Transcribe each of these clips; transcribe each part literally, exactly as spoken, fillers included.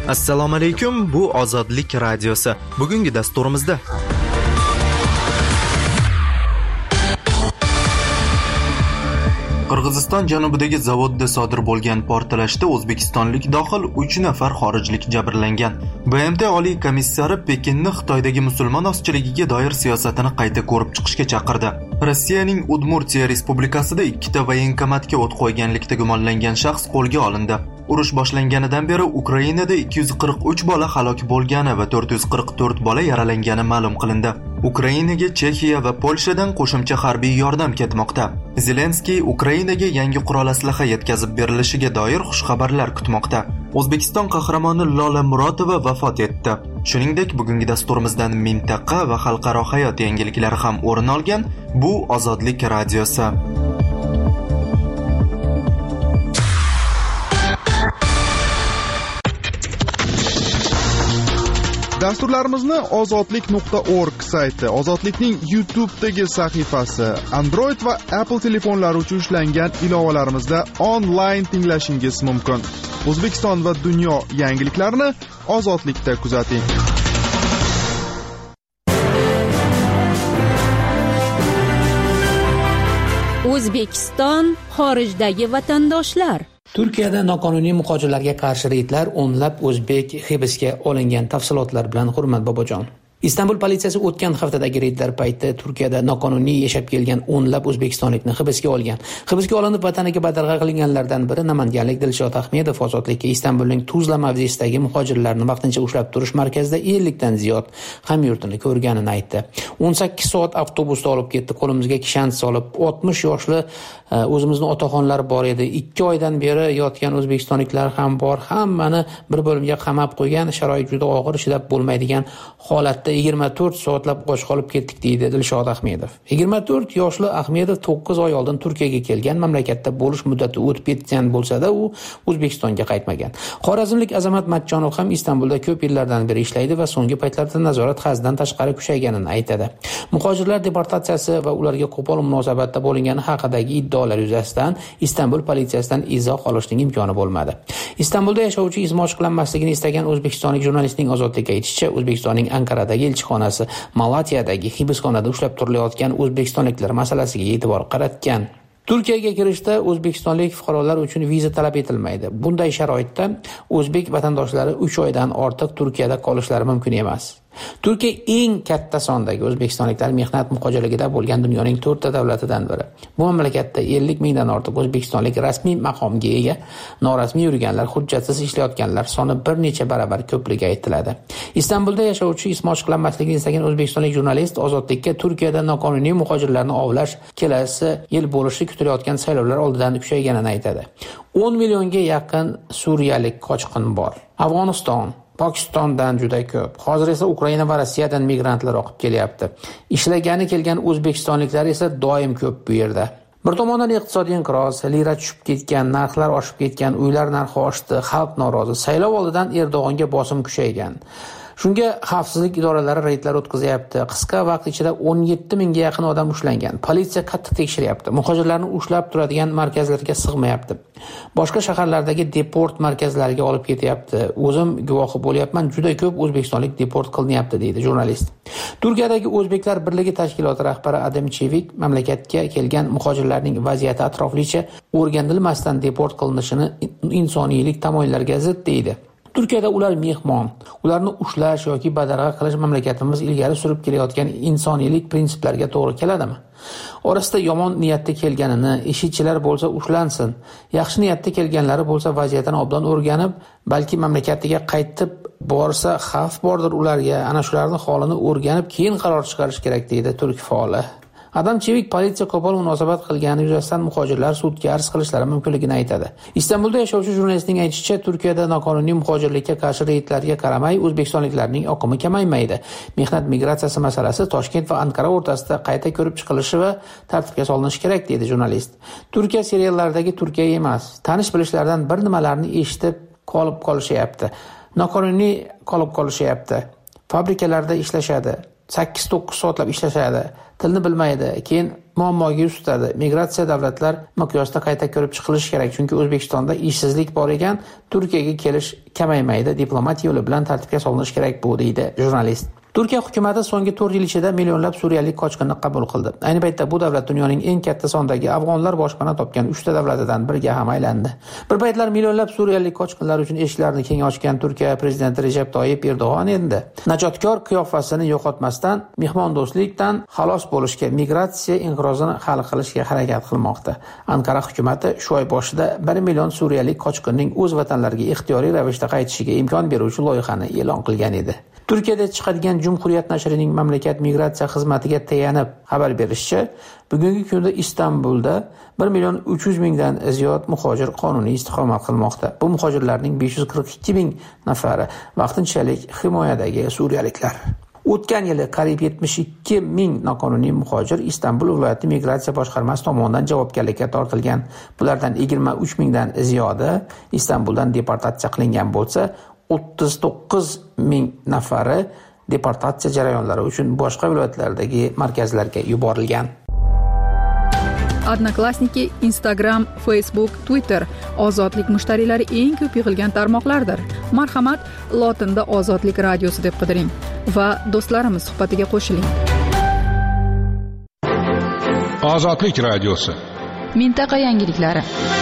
Assalomu alaykum, bu Ozodlik radiosi. Bugungi dasturimizda Qirg'iziston janubidagi zavodda sodir bo'lgan portlashda o'zbekistonlik dohil uch nafar xorijlik jabrlangan. B M T Oliy komissari Pekinni Xitoydagi musulmon ozchiligiga doir siyosatini qayta ko'rib chiqishga chaqirdi. Rossiyaning Udmurtiya respublikasida ikkita voyenkomatga o't qo'yganlikda gumonlangan shaxs qo'lga olindi. Urush boshlanganidan beri Ukrainada ikki yuz qirq uch bola halok bo'lgani va to'rt yuz qirq to'rt bola yaralangani ma'lum qilindi. Ukrainaga Chexiya va Polshadan qo'shimcha harbiy yordam ketmoqda. Zelenskiy Ukrainaga yangi qurol aslaha yetkazib berilishiga doir xushxabarlar kutmoqda. O'zbekiston qahramoni Lola Murotova vafot etdi. Shuningdek, bugungi dasturimizdan mintaqa va xalqaro hayot yangiliklari ham o'rin olgan. Bu Ozodlik radiosi. Dasturlarimizni ozodlik nuqta org sayti, Ozodlikning YouTube'dagi sahifasi, Android va Apple telefonlari uchun ishlangan ilovalarimizda onlayn tinglashingiz mumkin. O'zbekiston va dunyo yangiliklarini Ozodlikda kuzating. O'zbekiston xorijdagi vatandoshlar. Turkiyada noqonuniy muhojirlarga qarshi reydlar o'nlab o'zbek hibsga olingan. Tafsilotlar bilan Hurmat Bobojon. Istanbul politsiyasi o'tgan haftadagi reydlar payti Turkiyada noqonuniy yashab kelgan o'nlab o'zbekistonlikni hibsga olgan. Hibsga olinib vataniga badarg'a qilinganlardan biri namanganlik Dilshod Ahmedov ozodlikka Istanbulning Tuzla mavzesidagi muhojirlarni vaqtincha ushlab turish markazida ellikdan ziyod hamyurtini ko'rganini aytdi. o'n sakkiz soat avtobusda olib ketdi, qo'limizga kishan solib, oltmish yoshli o'zimizning otaxonlar bor edi. ikki oydan beri yotgan o'zbekistonliklar ham bor. Hammani bir bo'limga qamab qo'ygan, sharoit juda og'ir, chidab bo'lmaydigan holatda yigirma to'rt soatlab och qolib ketdik, deydi Dilshod Ahmedov. yigirma to'rt yoshli Ahmedov to'qqiz oy oldin Turkiyaga kelgan, mamlakatda bo'lish muddati o'tib ketgan bo'lsa-da, u O'zbekistonga qaytmagan. Xorazmlik Azamat Matchonov ham Istanbulda ko'p yillardan beri ishlaydi va so'nggi paytlarda nazorat haddan tashqari kuchayganini aytadi. Muhojirlar deportatsiyasi va ularga qo'pol munosabatda bo'lingani haqidagi iddaolar yuzasidan Istanbul politsiyasidan izoh olishning imkoni bo'lmadi. Istanbulda yashovchi izm ochiqlanmasligini istagan o'zbekistonlik jurnalistning ozodlikka aytishicha, O'zbekistonning Ankaradagi elchixonasi Malatiyadagi hibsxonada ushlab turilayotgan o'zbekistonliklar masalasiga e'tibor qaratgan. Turkiyaga kirishda o'zbekistonlik fuqarolar uchun viza talab etilmaydi. Bunday sharoitda o'zbek vatandoshlari uch oydan ortiq Turkiyada qolishlari mumkin emas. Turkiya eng katta sondagi o'zbekistonliklar mehnat muhojirligida bo'lgan dunyoning to'rtta davlatidan biri. Bu mamlakatda ellik mingdan ortiq o'zbekistonlik rasmiy maqomga ega, norasmiy yurganlar, hujjatsiz ishlayotganlar soni bir necha barobar ko'pligi aytiladi. Istanbulda yashovchi ismi ochiqlanmasligini istagan o'zbekistonlik jurnalist ozodlikka Turkiyada noqonuniy muhojirlarni ovlash kelasi yil bo'lishi kutilayotgan saylovlar oldidan kuchayganini aytadi. o'n millionga yaqin suriyalik qochqin bor. Afg'oniston, Pokistondan juda ko'p. Hozir esa Ukraina va Rossiyadan migrantlar oqib kelyapti. Ishlagani kelgan o'zbekistonliklar esa doim ko'p bu yerda. Bir tomondan iqtisodiy inqiroz, lira tushib ketgan, narxlar oshib ketgan, uylar narxi oshdi, xalq norozi. Saylov oldidan Erdo'g'onga bosim kuchaygan. Shunga xavfsizlik idoralari reydlar o'tkazyapti. Qisqa vaqt ichida o'n yetti mingga yaqin odam ushlangan. Politsiya qattiq tekshiryapti. Muhojirlarni ushlab turadigan markazlarga sig'mayapti. Boshqa shaharlardagi deport markazlariga olib ketyapti. O'zim guvohi bo'lyapman, juda ko'p o'zbekistonlik deport qilinyapti, deydi jurnalist. Turkiyadagi O'zbeklar birligi tashkiloti rahbari Adam Chevik mamlakatga kelgan muhojirlarning vaziyati atroflicha o'rganilmasdan deport qilinishini insoniylik tamoyillarga zid deydi. Turkiyada ular mehmon. Ularni ushlash yoki badarg'a qilish mamlakatimiz ilgari surib kelayotgan insoniylik prinsiplariga to'g'ri keladimi? Orasida yomon niyatda kelganini, ishchilar bo'lsa ushlansin. Yaxshi niyatda kelganlari bo'lsa vaziyatni obdan o'rganib, balki mamlakatiga qaytib borsa xavf bordir ularga. Ana shularning holini o'rganib, keyin qaror chiqarish kerak, deydi turk faoli. Adam Chevik politsiya qo'pol munosabat qilgani yuzasidan muhojirlar sudga arz qilishlari mumkinligini aytadi. Istanbulda yashovchi jurnalistning aytishicha, Turkiyada noqonuniy muhojirlikka qarshi reydlarga qaramay o'zbekistonliklarning oqimi kamaymaydi. Mehnat migratsiyasi masalasi Toshkent va Ankara o'rtasida qayta ko'rib chiqilishi va tartibga solinishi kerak, deydi jurnalist. Turkiya seriallaridagi Turkiya emas. Tanish bilishlardan bir nimalarni eshitib qolib qolishyapti. Noqonuniy qolib qolishyapti. Fabrikalarda ishlashadi. sakkiz to'qqiz soatlab ishlashadi, tilni bilmaydi, keyin muammoga yuz tutadi. Migratsiya davlatlar miqyosida qayta ko'rib chiqilishi kerak, chunki O'zbekistonda ishsizlik bor ekan, Turkiyaga kelish kamaymaydi, diplomatiya yo'li bilan tartibga solinishi kerak bu, deydi jurnalist. Turkiya hukumati so'nggi to'rt yil ichida millionlab suriyalik qochqinni qabul qildi. Ayni paytda bu davlat dunyoning eng katta sondagi afg'onlar boshpana topgan uchta davlatidan biriga ham aylandi. Bir paytlar millionlab suriyalik qochqinlar uchun eshiklarini keng ochgan Turkiya prezidenti Recep Tayyip Erdo'g'on endi najotkor qiyofasini yo'qotmasdan mehmondo'stlikdan xalos bo'lishga, migratsiya inqirozini hal qilishga harakat qilmoqda. Anqara hukumati shu oy boshida bir million suriyalik qochqinning o'z vatanlariga ixtiyoriy ravishda qaytishiga imkon beruvchi loyihani e'lon qilgan edi. Turkiyada chiqadigan Cumhuriyet nashrining mamlakat migratsiya xizmatiga tayanib xabar berishicha, bugungi kunda Istanbulda bir million uch yuz mingdan ziyod muhojir qonuniy istiqomat qilmoqda. Bu muhojirlarning besh yuz qirq ikki ming nafari vaqtinchalik himoyadagi suriyaliklar. O'tgan yili qariyb yetmish ikki ming noqonuniy muhojir Istanbul viloyati migratsiya boshqarmasi tomonidan javobgarlikka tortilgan. Bulardan yigirma uch mingdan ziyodi Istanbuldan deportatsiya qilingan bo'lsa, o'ttiz to'qqiz ming nafari deportatsiya jarayonlari uchun boshqa viloyatlardagi markazlarga yuborilgan. Odnoklassniki, Instagram, Facebook, Twitter ozodlik mushtariylari eng ko'p yig'ilgan tarmoqlardir. Marhamat, lotinda Ozodlik radiosi deb qidiring va do'stlarimiz suhbatiga qo'shiling. Ozodlik radiosi. Mintaqa yangiliklari.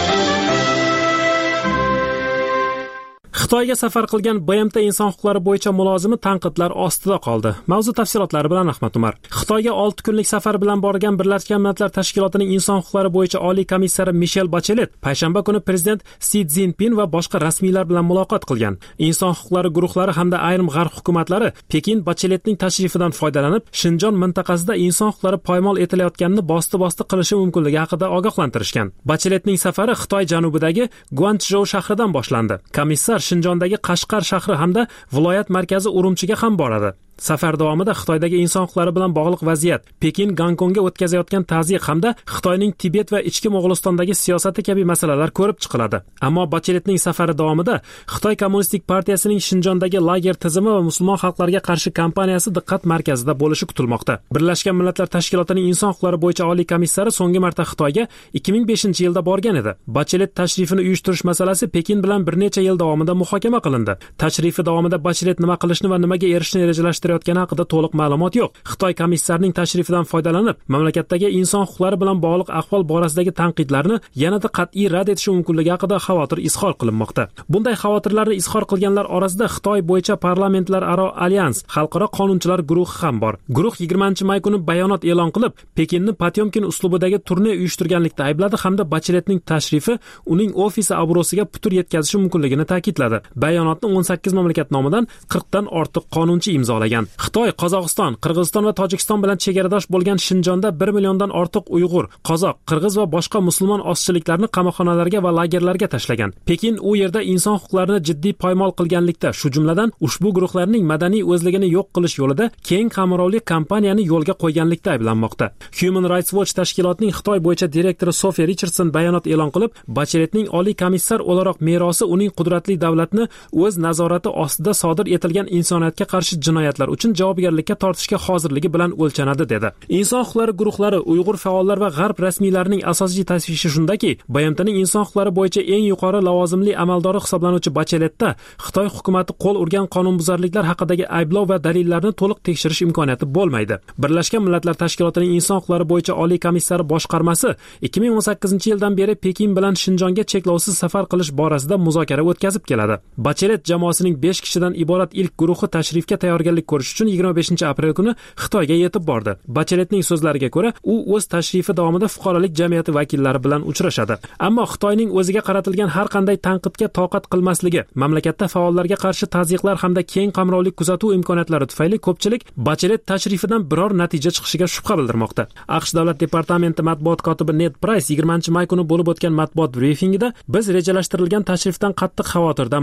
Xitoyga safar qilgan B M T inson huquqlari bo'yicha mulozimi tanqidlar ostida qoldi. Mavzu tafsilotlari bilan Ahmad Umar. Xitoyga olti kunlik safar bilan borgan Birlashgan Millatlar Tashkilotining inson huquqlari bo'yicha oliy komissari Michelle Bachelet payshanba kuni prezident Si Szinpin va boshqa rasmiylar bilan muloqot qilgan. Inson huquqlari guruhlari hamda ayrim g'arb hukumatlari Pekin Bacheletning tashrifidan foydalanib, Shinjon mintaqasida inson huquqlari poymol etilayotganini bosti-bosti qilishi mumkinligi haqida ogohlantirishgan. Bacheletning safari Xitoy janubidagi Guangzhou shahridan boshlandi. Komissar Shinjondagi Qashqar shahri hamda viloyat markazi Urumchiga ham boradi. Safar davomida Xitoydagi inson huquqlari bilan bog'liq vaziyat, Pekin Gonkongga o'tkazayotgan tazyiq hamda Xitoyning Tibet va ichki Mo'g'ulistondagi siyosati kabi masalalar ko'rib chiqiladi. Ammo Bacheletning safari davomida Xitoy Kommunistik partiyasining Shinjondagi lager tizimi va musulmon xalqlarga qarshi kampaniyasi diqqat markazida bo'lishi kutilmoqda. Birlashgan Millatlar Tashkilotining inson huquqlari bo'yicha oliy komissari so'nggi marta Xitoyga ikki ming beshinchi yilda borgan edi. Bachelet tashrifini uyushtirish masalasi Pekin bilan bir necha yil davomida muhokama qilindi. Tashrifi davomida Bachelet nima qilishni va nimaga erishishni rejalashtirayotgani haqida to'liq ma'lumot yo'q. Xitoy komissarining tashrifidan foydalanib, mamlakatdagi inson huquqlari bilan bog'liq ahvol borasidagi tanqidlarni yanada qat'iy rad etishi mumkinligi haqida xavotir izhor qilinmoqda. Bunday xavotirlarni izhor qilganlar orasida Xitoy bo'yicha parlamentlararo alyans, xalqaro qonunchilar guruhi ham bor. Guruh yigirmanchi may kuni bayonot e'lon qilib, Pekinni Potyomkin uslubidagi turne uyushtirganlikda aybladi hamda Bacheletning tashrifi uning ofisi obro'siga putur yetkazishi mumkinligini ta'kidladi. Bayonotni o'n sakkiz mamlakat nomidan qirqdan ortiq qonunchi imzolagan. Xitoy, Qozog'iston, Qirg'iziston va Tojikiston bilan chegaradosh bo'lgan Shinjonda bir milliondan ortiq Uyg'ur, qozoq, qirg'iz va boshqa musulmon ozchiliklarni qamoqxonalarga va lagerlarga tashlagan. Pekin u yerda inson huquqlarini jiddiy poymol qilganlikda, shu jumladan ushbu guruhlarning madaniy o'zligini yo'q qilish yo'lida keng qamrovli kampaniyani yo'lga qo'yganlikda ayblanmoqda. Human Rights Watch tashkilotining Xitoy bo'yicha direktori Sophie Richardson bayonot e'lon qilib, Bacheletning oliy komissar o'laroq merosi uning qudratli davlatni o'z nazorati ostida sodir etilgan insoniyatga qarshi jinoyatlar uchun javobgarlikka tortishga hozirligi bilan o'lchanadi dedi. Inson huquqlari guruhlari, Uyg'ur faollar va g'arb rasmiylarining asosiy tashvishi shundaki, B M Tning inson huquqlari bo'yicha eng yuqori lavozimli amaldori hisoblanuvchi Bacheletda Xitoy hukumatı qo'l urgan qonunbuzarliklar haqidagi ayblov va dalillarni to'liq tekshirish imkoniyati bo'lmaydi. Birlashgan Millatlar Tashkilotining inson huquqlari bo'yicha oliy komissari boshqarmasi ikki ming o'n sakkizinchi yildan beri Pekin bilan Shinjonga cheklovsiz safar qilish borasida muzokara o'tkazib keladi. Bachelet jamoasining besh kishidan iborat ilk guruhi tashrifga tayyorgarlik ko'rish uchun yigirma beshinchi aprel kuni Xitoyga yetib bordi. Bacheletning so'zlariga ko'ra, u o'z tashrifi davomida fuqarolik jamiyati vakillari bilan uchrashadi. Ammo Xitoyning o'ziga qaratilgan har qanday tanqidga toqat qilmasligi, mamlakatda faollarga qarshi tazyiqlar hamda keng qamrovli kuzatuv imkoniyatlari tufayli ko'pchilik Bachelet tashrifidan biror natija chiqishiga shubha bildirmoqda. AQSh Davlat departamenti matbuot kotibi Ned Price yigirmanchi may kuni bo'lib o'tgan matbuot brifingida biz rejalashtirilgan tashrifdan qattiq xavotirdamiz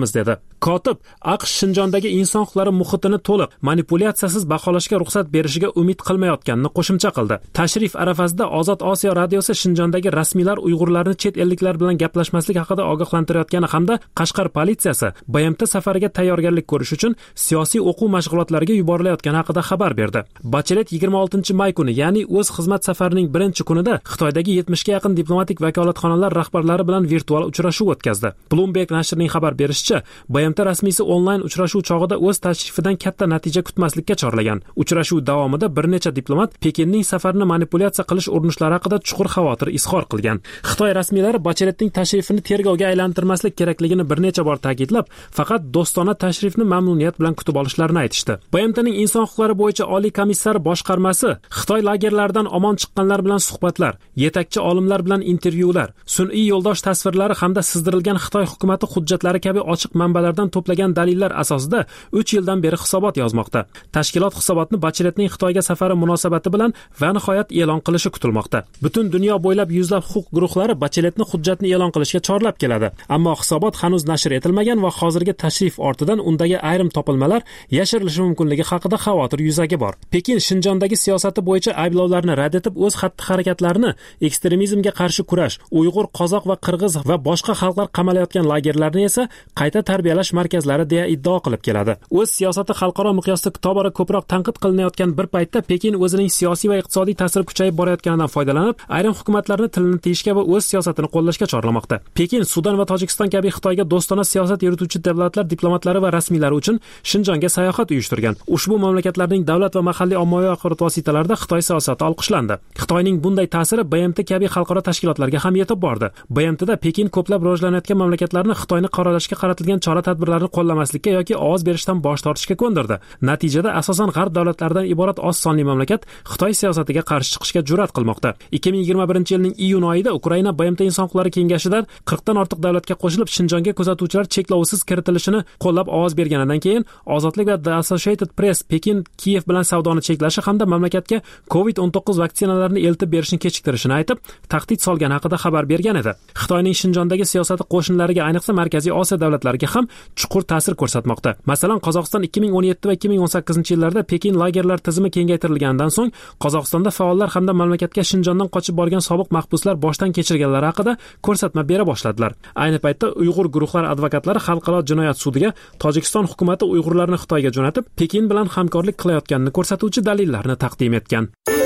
beramiz dedi. Kotib AQSh Shinjondagi inson huquqlari muhitini to'liq manipulyatsiyasiz baholashga ruxsat berishiga umid qilmayotganini qo'shimcha qildi. Tashrif arafasida Ozod Osiyo radiosi Shinjondagi rasmiylar Uyg'urlarni chet elliklar bilan gaplashmaslik haqida ogohlantirayotgani hamda Qashqar politsiyasi B M T safariga tayyorgarlik ko'rish uchun siyosiy o'quv mashg'ulotlariga yuborilayotgani haqida xabar berdi. Bachelet yigirma oltinchi may kuni, ya'ni o'z xizmat safarining birinchi kunida Xitoydagi yetmishga yaqin diplomatik vakolatxonalar rahbarlari bilan virtual uchrashuv o'tkazdi. Bloomberg nashrining xabar berishicha, B M T rasmiysi onlayn uchrashuv chog'ida o'z tashrifidan katta natija kutmaslikka chorlagan. Uchrashuv davomida bir necha diplomat Pekinning safarini manipulyatsiya qilish urinishlari haqida chuqur xavotir izhor qilgan. Xitoy rasmiylari Bacheletning tashrifini tergovga aylantirmaslik kerakligini bir necha bor ta'kidlab, faqat do'stona tashrifni mamnuniyat bilan kutib olishlarini aytishdi. B M T'ning inson huquqlari bo'yicha oliy komissari boshqarmasi Xitoy lagerlaridan omon chiqqanlar bilan suhbatlar, yetakchi olimlar bilan intervyular, sun'iy yo'ldosh tasvirlari hamda sizdirilgan Xitoy hukumatı hujjatlari kabi ochiq manbalardan to'plagan dalillar asosida uch yildan beri hisobot yozmoqda. Tashkilot hisobotni Bacheletning Xitoyga safari munosabati bilan va nihoyat e'lon qilishi kutilmoqda. Butun dunyo bo'ylab yuzlab huquq guruhlari Bacheletni hujjatni e'lon qilishga chorlab keladi. Ammo hisobot hanuz nashr etilmagan va hozirgi tashrif ortidan undagi ayrim topilmalar yashirilishi mumkinligi haqida xavotir yuzaga bor. Pekin Shinjondagi siyosati bo'yicha ayblovlarni rad etib, o'z xatti-harakatlarini ekstremizmga qarshi kurash, Uyg'ur, qozoq va qirg'iz va boshqa xalqlar qamalayotgan lagerlarni esa qayta tarbiyalash markazlari deya iddao qilib keladi. O'z siyosati xalqaro miqyosda tobora ko'proq tanqid qilinayotgan bir paytda Pekin o'zining siyosiy va iqtisodiy ta'siri kuchayib borayotganidan foydalanib, ayrim hukumatlarni tilini tiyishga va o'z siyosatini qo'llashga chorlamoqda. Pekin Sudan va Tojikiston kabi Xitoyga do'stona siyosat yurituvchi davlatlar diplomatlari va rasmiylari uchun Shinjonga sayohat uyushtirgan. Ushbu mamlakatlarning davlat va mahalliy ommaviy axborot vositalarida Xitoy siyosati olqishlandi. Xitoyning bunday ta'siri B M T kabi xalqaro tashkilotlarga ham yetib bordi. B M T'da Pekin ko'plab rivojlanayotgan mamlakatlarni Xitoyni qoralashga qaratilgan chora-tadbirlarni qo'llamaslikka yoki ovoz berishdan bosh tortishga ko'ndirdi. Natijada asosan g'arb davlatlaridan iborat oz sonli mamlakat Xitoy siyosatiga qarshi chiqishga jur'at qilmoqda. ikki ming yigirma birinchi yilning iyun oyida Ukraina B M T inson huquqlari kengashidan qirqdan ortiq davlatga qo'shilib Shinjonga kuzatuvchilar cheklovsiz kiritilishini qo'llab ovoz berganidan keyin Ozodlik va The Associated Press Pekin Kiyev bilan savdoni cheklashi hamda mamlakatga covid o'n to'qqiz vaksinalarini eltib berishni kechiktirishini aytib, tahdid solgani haqida xabar bergan edi. Xitoyning Shinjondagi siyosati qo'shnilariga, ayniqsa Markaziy Osiyo davlatlariga ham chuqur ta'sir ko'rsatmoqda. Masalan, Qozog'iston ikki ming o'n yetti va ikki ming o'n sakkizinchi yillarda Pekin lagerlar tizimi kengaytirilganidan so'ng Qozog'istonda faollar hamda mamlakatga Shinjondan qochib borgan sobiq mahbuslar boshdan kechirganlari haqida ko'rsatma bera boshladilar. Ayni paytda Uyg'ur guruhlari advokatlari xalqaro jinoyat sudiga Tojikiston hukumati Uyg'urlarni Xitoyga jo'natib, Pekin bilan hamkorlik qilayotganini ko'rsatuvchi dalillarni taqdim etgan.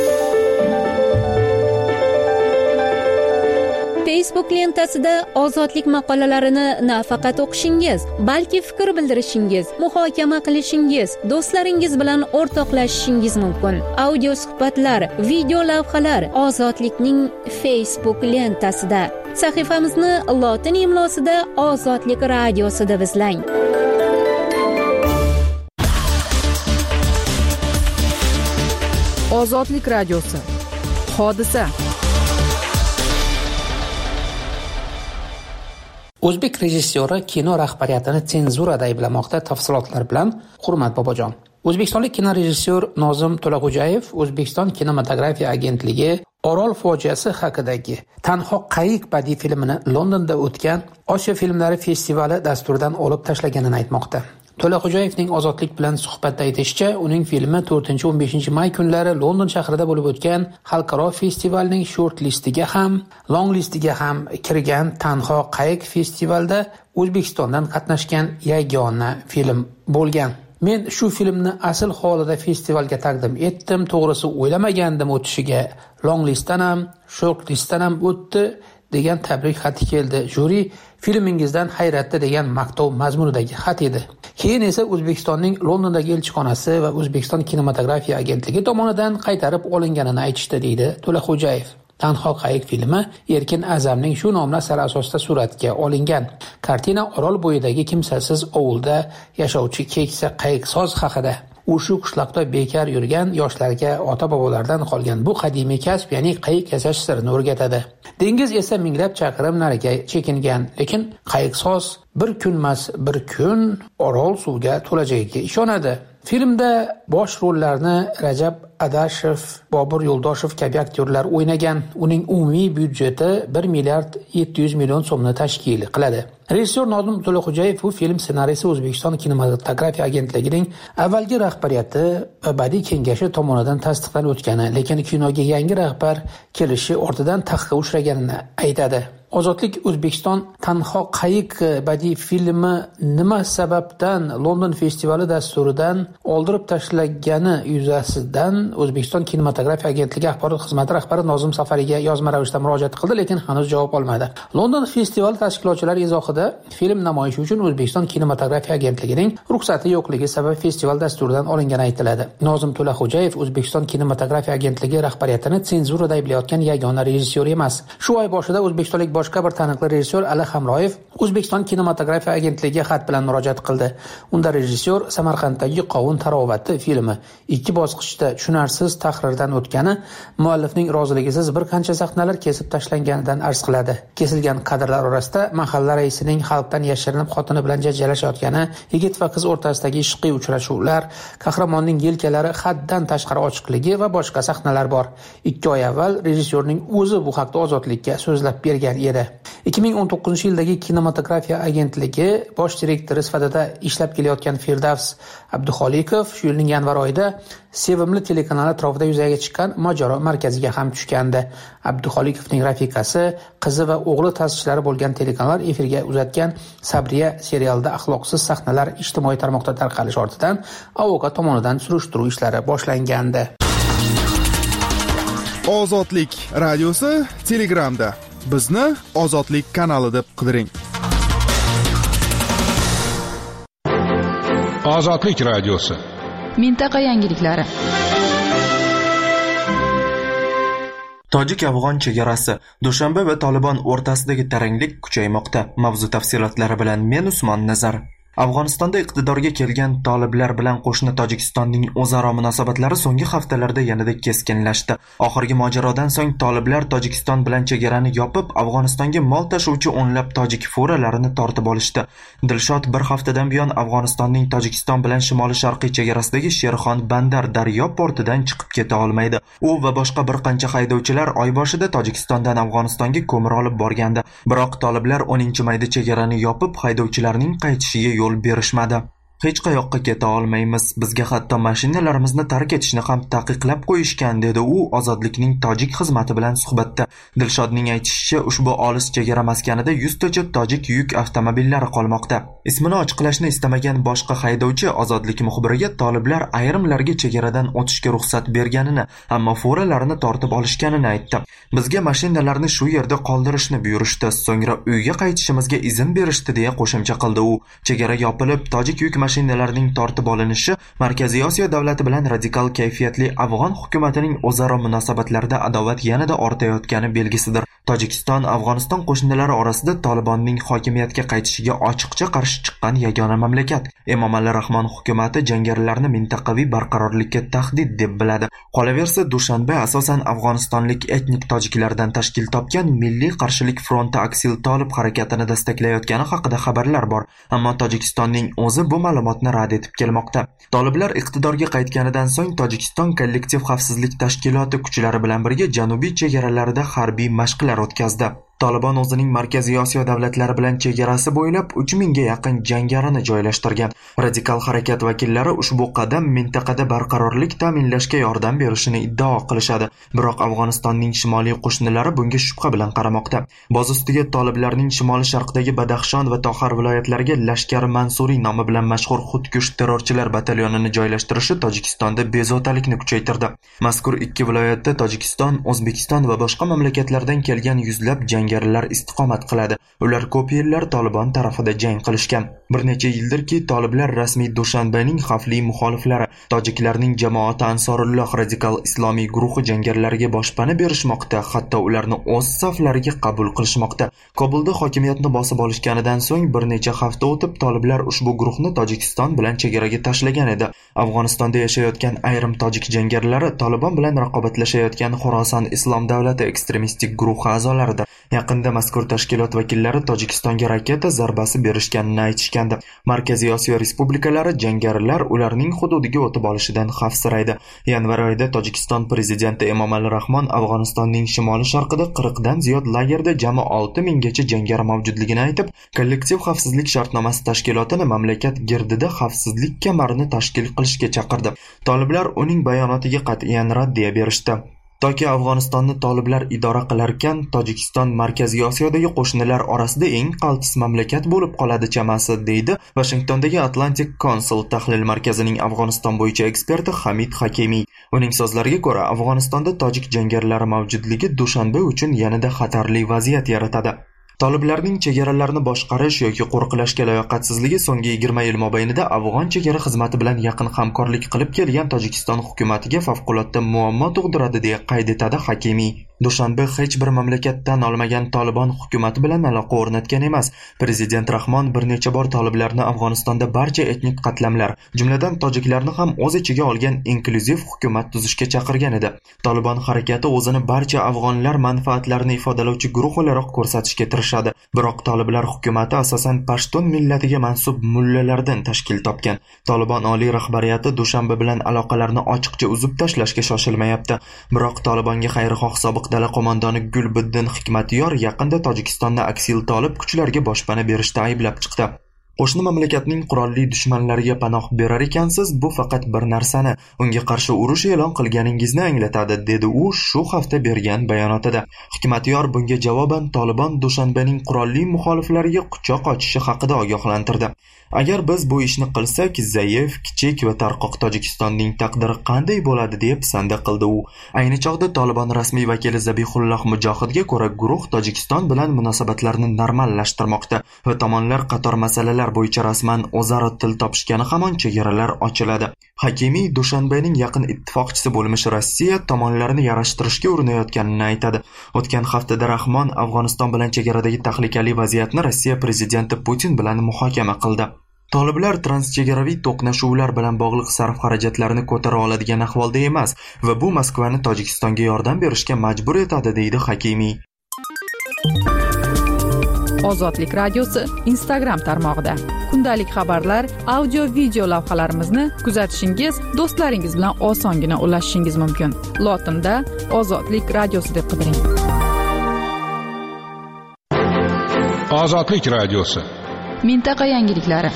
Facebook lentasida ozodlik maqolalarini nafaqat o'qishingiz, balki fikr bildirishingiz, muhokama qilishingiz, do'stlaringiz bilan o'rtoqlashishingiz mumkin. Audio suhbatlar, video lavhalar Ozodlikning Facebook lentasida. Sahifamizni lotin imlosida Ozodlik radiosi deb izlang. Ozodlik radiosi. Hodisa. O'zbek rejissyori kino rahbariyatini senzurada ayblamoqda. Tafsilotlar bilan Hurmat Bobojon. O'zbekistonlik kino rejissyor Nozim To'lag'o'jayev O'zbekiston kinematografiya agentligi Orol fojiasi haqidagi Tanho qayiq badiiy filmini Londonda o'tgan Osiyo filmlari festivali dasturidan olib tashlaganini aytmoqda. To'lag'o'jayevning Ozodlik bilan suhbatda aytishicha, uning filmi to'rtinchi o'n beshinchi may kunlari London shahrida bo'lib o'tgan xalqaro festivalning short listiga ham, long listiga ham kirgan. Tanho qayiq festivalda O'zbekistondan qatnashgan yagona film bo'lgan. Men shu filmni asl holida festivalga taqdim etdim. To'g'risi o'ylamagandim o'tishiga. Long listdan ham, short listdan ham o'tdi degan tabrik xati keldi. Juri filmingizdan hayratda degan maqtov mazmunidagi xat edi. Keyin esa O'zbekistonning Londondagi elchixonasi va O'zbekiston kinematografiya agentligi tomonidan qaytarib olinganini aytishdi, deydi To'lag'o'jayev. Tanho qayiq filmi Erkin Azamning shu nomli asari asosida suratga olingan. Kartina Orol bo'yidagi kimsasiz ovulda yashovchi keksa qayiqsoz haqida. U shu qishloqda bekor yurgan yoshlarga ota-bobolardan qolgan bu qadimiy kasb, ya'ni qayiq yasash sirini o'rgatadi. Dengiz esa minglab chaqirim nariga chekingan, lekin qayiqsoz bir kunmas bir kun Orol suvga to'lajagiga ishonadi. Filmda bosh rollarni Rajab Adashev, Bobur Yo'ldoshev kabi aktyorlar o'ynagan. Uning umumiy byudjeti bir milliard yetti yuz million so'mni tashkil qiladi. Rejissor Nozim To'laxo'jayev bu film ssenariysi O'zbekiston kinematografiya agentligining avvalgi rahbariyati va badiiy kengashi tomonidan tasdiqlanib o'tgani, lekin kinoga yangi rahbar kelishi ortidan taqiqqa uchraganini aytadi. Ozodlik O'zbekiston Tanho qayiq badiiy filmi nima sababdan London festivali dasturidan oldirib tashlangani yuzasidan O'zbekiston kinematografiya agentligi axborot xizmati rahbari Nozim Safariga yozma ravishda murojaat qildi, lekin hanuz javob olmadi. London festivali tashkilotchilari izohida film namoyishi uchun O'zbekiston kinematografiya agentligining ruxsati yo'qligi sabab festival dasturidan olingani aytiladi. Nozim To'laxo'jayev O'zbekiston kinematografiya agentligi rahbariyatini senzurada ayblayotgan yagona rejissyor emas. Shu oy boshida o'zbekistonlik boshqa bir taniqli rejissyor Ali Hamroyev O'zbekiston kinematografiya agentligiga xat bilan murojaat qildi. Unda rejissyor Samarqanddagi Qovun tarovati filmi ikki bosqichda tushunarsiz tahrirdan o'tgani, muallifning roziligisiz bir qancha sahnalar kesib tashlanganidan arz qiladi. Kesilgan kadrlar orasida mahalla raisining xalqdan yashirinib xotini bilan janjallashayotgani, yigit va qiz o'rtasidagi ishqiy uchrashuvlar, qahramonning yelkalari haddan tashqari ochiqligi va boshqa sahnalar bor. ikki oy avval rejissyorning o'zi bu haqda Ozodlikka so'zlab bergan edi. ikki ming o'n to'qqizinchi yildagi kinematografiya agentligi bosh direktori sifatida ishlab kelayotgan Firdavs Abduxolikov shu yilning yanvar oyida Sevimli telekanali atrofida yuzaga chiqqan mojaro markaziga ham tushgandi. Abduxolikovning rafiqasi, qizi va o'g'li ta'sischilari bo'lgan telekanallar efirga uzatgan Sabriya serialida axloqsiz sahnalar ijtimoiy tarmoqda tarqalish ortidan avokat tomonidan surishtiruv ishlari boshlangandi. Ozodlik radiosi Telegramda. Bizni Ozodlik kanali deb qidiring. Ozodlik radiosi. Mintaqa yangiliklari. Tojik-afg'on chegarasi, Dushanbe va Tolibon o'rtasidagi taranglik kuchaymoqda. Mavzu tafsilotlari bilan men Usmon Nazar. Afg'onistonda iqtidorga kelgan toliblar bilan qo'shni Tojikistonning o'zaro munosabatlari so'nggi haftalarda yanada keskinlashdi. Oxirgi mojarodan so'ng toliblar Tojikiston bilan chegarani yopib, Afg'onistonga mol tashuvchi o'nlab tojik furalarini tortib olishdi. Dilshod bir haftadan buyon Afg'onistonning Tojikiston bilan shimoli-sharqiy chegarasidagi Sherxon Bandar daryo portidan chiqib keta olmaydi. U va boshqa bir qancha haydovchilar oy boshida Tojikistondan Afg'onistonga ko'mir olib borgandi. Biroq toliblar o'ninchi mayda chegarani yopib, haydovchilarning qaytishiga yo'l berishmadi. Hech qayoqqa keta olmaymiz. Bizga hatto mashinalarimizni tark etishni ham taqiqlab qo'yishgan, dedi u Ozodlikning tojik xizmati bilan suhbatda. Dilshodning aytishicha, ushbu olis chegara maskanida yuztacha tojik yuk avtomobillari qolmoqda. Ismini ochiqlashni istamagan boshqa haydovchi Ozodlik muxbiriga toliblar ayrimlarga chegaradan o'tishga ruxsat berganini, ammo furalarini tortib olishganini aytdi. Bizga mashinalarni shu yerda qoldirishni buyurishdi, so'ngra uyga qaytishimizga izn berishdi, deya qo'shimcha qildi u. Chegara yopilib, tojik yuk mashinalarning tortib olinishi Markaziy Osiyo davlati bilan radikal kayfiyatli afg'on hukumatining o'zaro munosabatlarida adovat yanada ortayotgani belgisidir. Tojikiston Afg'oniston qo'shnilari orasida Tolibonning hokimiyatga qaytishiga ochiqcha qarshi chiqqan yagona mamlakat. Emomali Rahmon hukumati jangarilarni mintaqaviy barqarorlikka tahdid deb biladi. Qolaversa, Dushanbe asosan afg'onistonlik etnik tojiklardan tashkil topgan Milliy qarshilik fronti Aksil Tolib harakatini destaklayotgani haqida xabarlar bor, ammo Tojikistonning o'zi bu ma'lumotni rad etib kelmoqda. Toliblar iqtidorga qaytganidan so'ng Tojikiston kollektiv xavfsizlik tashkiloti kuchlari bilan birga janubiy chegaralarida harbiy mashqlar o'tkazdi. Tolibon o'zining Markaziy Osiyo davlatlari bilan chegarasi bo'ylab uch mingga yaqin jangarini joylashtirgan. Radikal harakat vakillari ushbu qadam mintaqada barqarorlik ta'minlashga yordam berishini iddao qilishadi. Biroq Afg'onistonning shimoliy qo'shnilari bunga shubha bilan qaramoqda. Boz ustiga toliblarning shimoli-sharqdagi Badaxshon va Toxar viloyatlariga Lashkar Mansuriy nomi bilan mashhur xudkush terrorchilar batalyonini joylashtirishi Tojikistonda bezovtalikni kuchaytirdi. Mazkur ikki viloyatda Tojikiston, O'zbekiston va boshqa mamlakatlardan kelgan yuzlab jangarilar istiqomat qiladi. Ular ko'p yillar Tolibon tarafida jang qilishgan. Bir necha yildirki toliblar rasmiy Dushanbening xavfli muxoliflari, tojiklarning jamoati Ansorulloh radikal islomiy guruhi jangarilariga boshpana berishmoqda, hatto ularni o'z saflariga qabul qilishmoqda. Kobulda hokimiyatni bosib olishganidan so'ng bir necha hafta o'tib toliblar ushbu guruhni Tojikiston bilan chegaraga tashlagan edi. Afg'onistonda yashayotgan ayrim tojik jangarilari Tolibon bilan raqobatlashayotgan Xorason Islom davlati ekstremistik guruhi a'zolaridir. Yaqinda mazkur tashkilot vakillari Tojikistonga raketa zarbasi berishganini aytishgan. tushgandi. Markaziy Osiyo respublikalari jangarilar ularning hududiga o'tib olishidan xavfsiraydi. Yanvar oyida Tojikiston prezidenti Emomali Rahmon Afg'onistonning shimoli sharqida qirqdan ziyod lagerda jami olti minggacha jangari mavjudligini aytib, kollektiv xavfsizlik shartnomasi tashkilotini mamlakat girdida xavfsizlik kamarini tashkil qilishga chaqirdi. Toliblar uning bayonotiga qat'iyan raddiya berishdi. Toki Afg'onistonni toliblar idora qilarkan, Tojikiston Markaziy Osiyodagi qo'shnilar orasida eng qaltis mamlakat bo'lib qoladi chamasi, deydi Washingtondagi Atlantic Council tahlil markazining Afg'oniston bo'yicha eksperti Hamid Hakimiy. Uning so'zlariga ko'ra, Afg'onistonda tojik jangarilari mavjudligi Dushanbe uchun yanada xatarli vaziyat yaratadi. Toliblarning chegaralarni boshqarish yoki qo'riqlashga layoqatsizligi so'nggi yigirma yil mobaynida Afg'on chegara xizmati bilan yaqin hamkorlik qilib kelgan Tojikiston hukumatiga favqulodda muammo tug'diradi deya qayd etadi Hakimiy. Dushanbe hech bir mamlakat tan olmagan Tolibon hukumati bilan aloqa o'rnatgan emas. Prezident Rahmon bir necha bor toliblarni Afg'onistonda barcha etnik qatlamlar, jumladan tojiklarni ham o'z ichiga olgan inklyuziv hukumat tuzishga chaqirgan edi. Tolibon harakati o'zini barcha afg'onlar manfaatlarini ifodalovchi guruh o'laroq ko'rsatishga tirishadi. Biroq toliblar hukumati asosan Pashtun millatiga mansub mullalardan tashkil topgan. Tolibon oliy rahbariyati Dushanbe bilan aloqalarni ochiqcha uzib tashlashga shoshilmayapti. Biroq Tolibonga xayrixoh sobiq dala qo'mondoni Gulbuddin Hikmatyor yaqinda Tojikistonni aksil tolib kuchlarga boshpana berishda ayblab chiqdi. Qo'shni mamlakatning qurolli dushmanlariga panoh berar ekansiz, bu faqat bir narsani, unga qarshi urush e'lon qilganingizni anglatadi, dedi u shu hafta bergan bayonotida. Hikmatyor bunga javoban Tolibon Dushanbening qurolli muxoliflariga quchoq ochishi haqida ogohlantirdi. Agar biz bu ishni qilsak, zaif, kichik va tarqoq Tojikistonning taqdiri qanday bo'ladi deb sanda qildi u. Ayni chog'da Tolibon rasmiy vakili Zabihulloh Mujohidga ko'ra, guruh Tojikiston bilan munosabatlarni normallashtirmoqda va tomonlar qator masalalar bo'yicha rasman o'zaro til topishgani hamon chegaralar ochiladi. Hakimiy Dushanbening yaqin ittifoqchisi bo'lmish Rossiya tomonlarni yarashtirishga urinayotganini aytadi. O'tgan haftada Rahmon Afg'oniston bilan chegaradagi tahlikali vaziyatni Rossiya prezidenti Putin bilan muhokama qildi. Toliblar transchegaraviy to'qnashuvlar bilan bog'liq sarf xarajatlarini ko'tara oladigan ahvolda emas va bu Moskvani Tojikistonga yordam berishga majbur etadi, deydi Hakimiy. Ozodlik radiosi Instagram tarmog'ida kundalik xabarlar, audio video lavhalarimizni kuzatishingiz, do'stlaringiz bilan osongina ulashishingiz mumkin. Lotinda Ozodlik radiosi deb qidiring. Ozodlik radiosi. Mintaqa yangiliklari.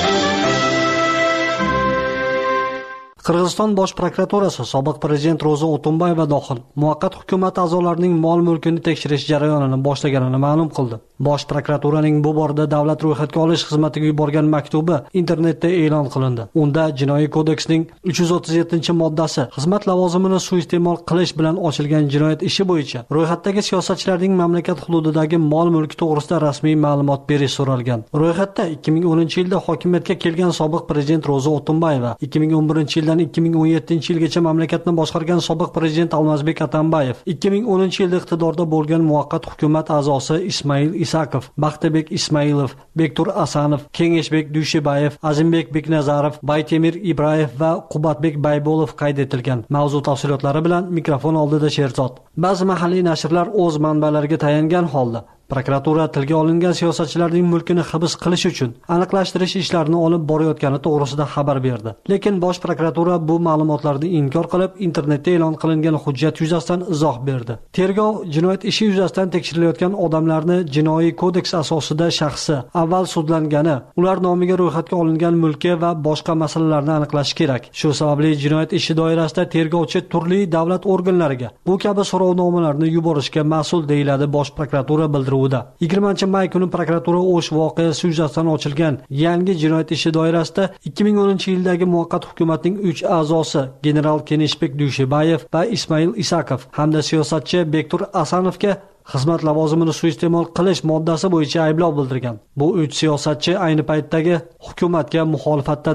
Qirg'iziston bosh prokuraturasi sobiq prezident Ro'za O'tunbayeva dohil muvaqqat hukumat a'zolarining mol-mulkini tekshirish jarayonini boshlaganini ma'lum qildi. Bosh prokuraturaning bu borada davlat ro'yxatga olish xizmatiga yuborgan maktubi internetda e'lon qilindi. Unda Jinoiy kodeksning uch yuz o'ttiz yettinchi moddasi xizmat lavozimini suiiste'mol qilish bilan ochilgan jinoyat ishi bo'yicha ro'yxatdagi siyosatchilarning mamlakat hududidagi mol-mulki to'g'risida rasmiy ma'lumot berish so'ralgan. Ro'yxatda ikki ming o'ninchi yilda hokimiyatga kelgan sobiq prezident Ro'za O'tunbayeva, ikki ming o'n birinchi yildan ikki ming o'n yettinchi yilgacha mamlakatni boshqargan sobiq prezident Almazbek Atambayev, ikki ming o'ninchi yilda iqtidorda bo'lgan muvaqqat hukumat a'zosi Ismail Isakov, Baxtabek Ismailov, Bektur Asanov, Kengeshbek Dushibayev, Azimbek Beknazarov, Baytemir Ibrayev va Qubatbek Baybolov qayd etilgan. Mavzu tafsilotlari bilan mikrofon oldida Sherzod. Ba'zi mahalliy nashrlar o'z manbalariga tayangan holda prokuratura tilga olingan siyosatchilarning mulkini hibs qilish uchun aniqlashtirish ishlarini olib borayotgani to'g'risida xabar berdi. Lekin bosh prokuratura bu ma'lumotlarni inkor qilib, internetda e'lon qilingan hujjat yuzasidan izoh berdi. Tergov jinoyat ishi yuzasidan tekshirilayotgan odamlarni Jinoiy kodeks asosida shaxsi avval sudlangani, ular nomiga ro'yxatga olingan mulki va boshqa masalalarni aniqlash kerak. Shu sababli jinoyat ishi doirasida tergovchi turli davlat organlariga bu kabi so'rovnomalarni yuborishga mas'ul, deyiladi bosh prokuratura bildiruvida. yigirmanchi may kuni prokuratura O'sh voqeasi yuzasidan ochilgan yangi jinoyat ishi doirasida ikki ming o'ninchi yildagi muvaqqat hukumatning uch a'zosi general Keneshbek Dushibayev va Ismail Isakov hamda siyosatchi Bektur Asanovga xizmat lavozimini suiiste'mol qilish moddasi bo'yicha ayblov bildirgan. Bu uch siyosatchi ayni paytdagi hukumatga muxolifatdadir.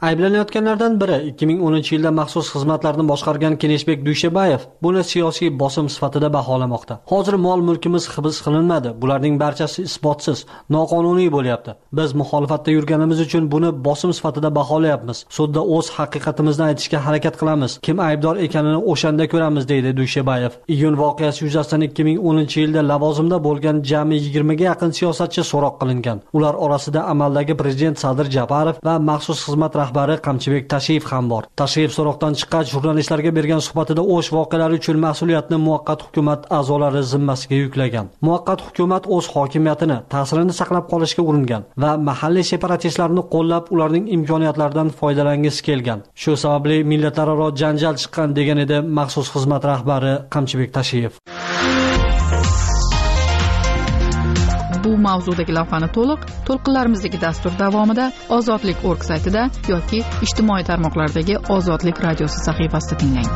Ayblanayotganlardan biri ikki ming o'ninchi yilda maxsus xizmatlarni boshqargan Keneshbek Dushebayev buni siyosiy bosim sifatida baholamoqda. Hozir mol-mulkimiz hibs qilinmadi. Bularning barchasi isbotsiz, noqonuniy bo'lyapti. Biz muxolifatda yurganimiz uchun buni bosim sifatida baholayapmiz. Sudda o'z haqiqatimizni aytishga harakat qilamiz. Kim aybdor ekanini o'shanda ko'ramiz, deydi Dushebayev. Iyun voqeasi yuzasidan ikki ming o'ninchi yilda lavozimda bo'lgan jami yigirmaga yaqin siyosatchi so'roq qilingan. Ular orasida amaldagi prezident Sadir Japarov va maxsus xizmat rahbari Qamchibek Tashiyev ham bor. Tashiyev so'roqdan chiqqach jurnalistlarga bergan suhbatida o'sh voqealari uchun mas'uliyatni muvaqqat hukumat a'zolari zimmasiga yuklagan. Muvaqqat hukumat o'z hokimiyatini, ta'sirini saqlab qolishga uringan va mahalliy separatistlarni qo'llab, ularning imkoniyatlaridan foydalangisi kelgan. Shu sababli millatlararo janjal chiqqan, degan edi maxsus xizmat rahbari Qamchibek Tashiyev. Bu mavzudagi lavhani to'liq to'lqinlarimizdagi dastur davomida ozodlik nokta org saytida yoki ijtimoiy tarmoqlardagi Ozodlik radiosi sahifasida tinglang.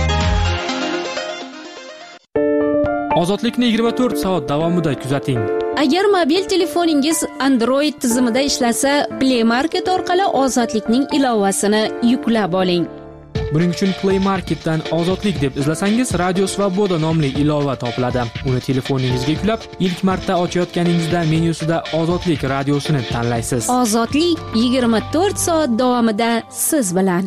Ozodlikni yigirma to'rt soat davomida kuzating. Agar mobil telefoningiz Android tizimida ishlasa, Play Market orqali Ozodlikning ilovasini yuklab oling. Buning uchun Play Marketdan Ozodlik deb izlasangiz, Radio Svoboda nomli ilova topiladi. Uni telefoningizga yuklab, ilk marta ochayotganingizda menyusida Ozodlik radiosini tanlaysiz. Ozodlik yigirma to'rt soat davomida siz bilan.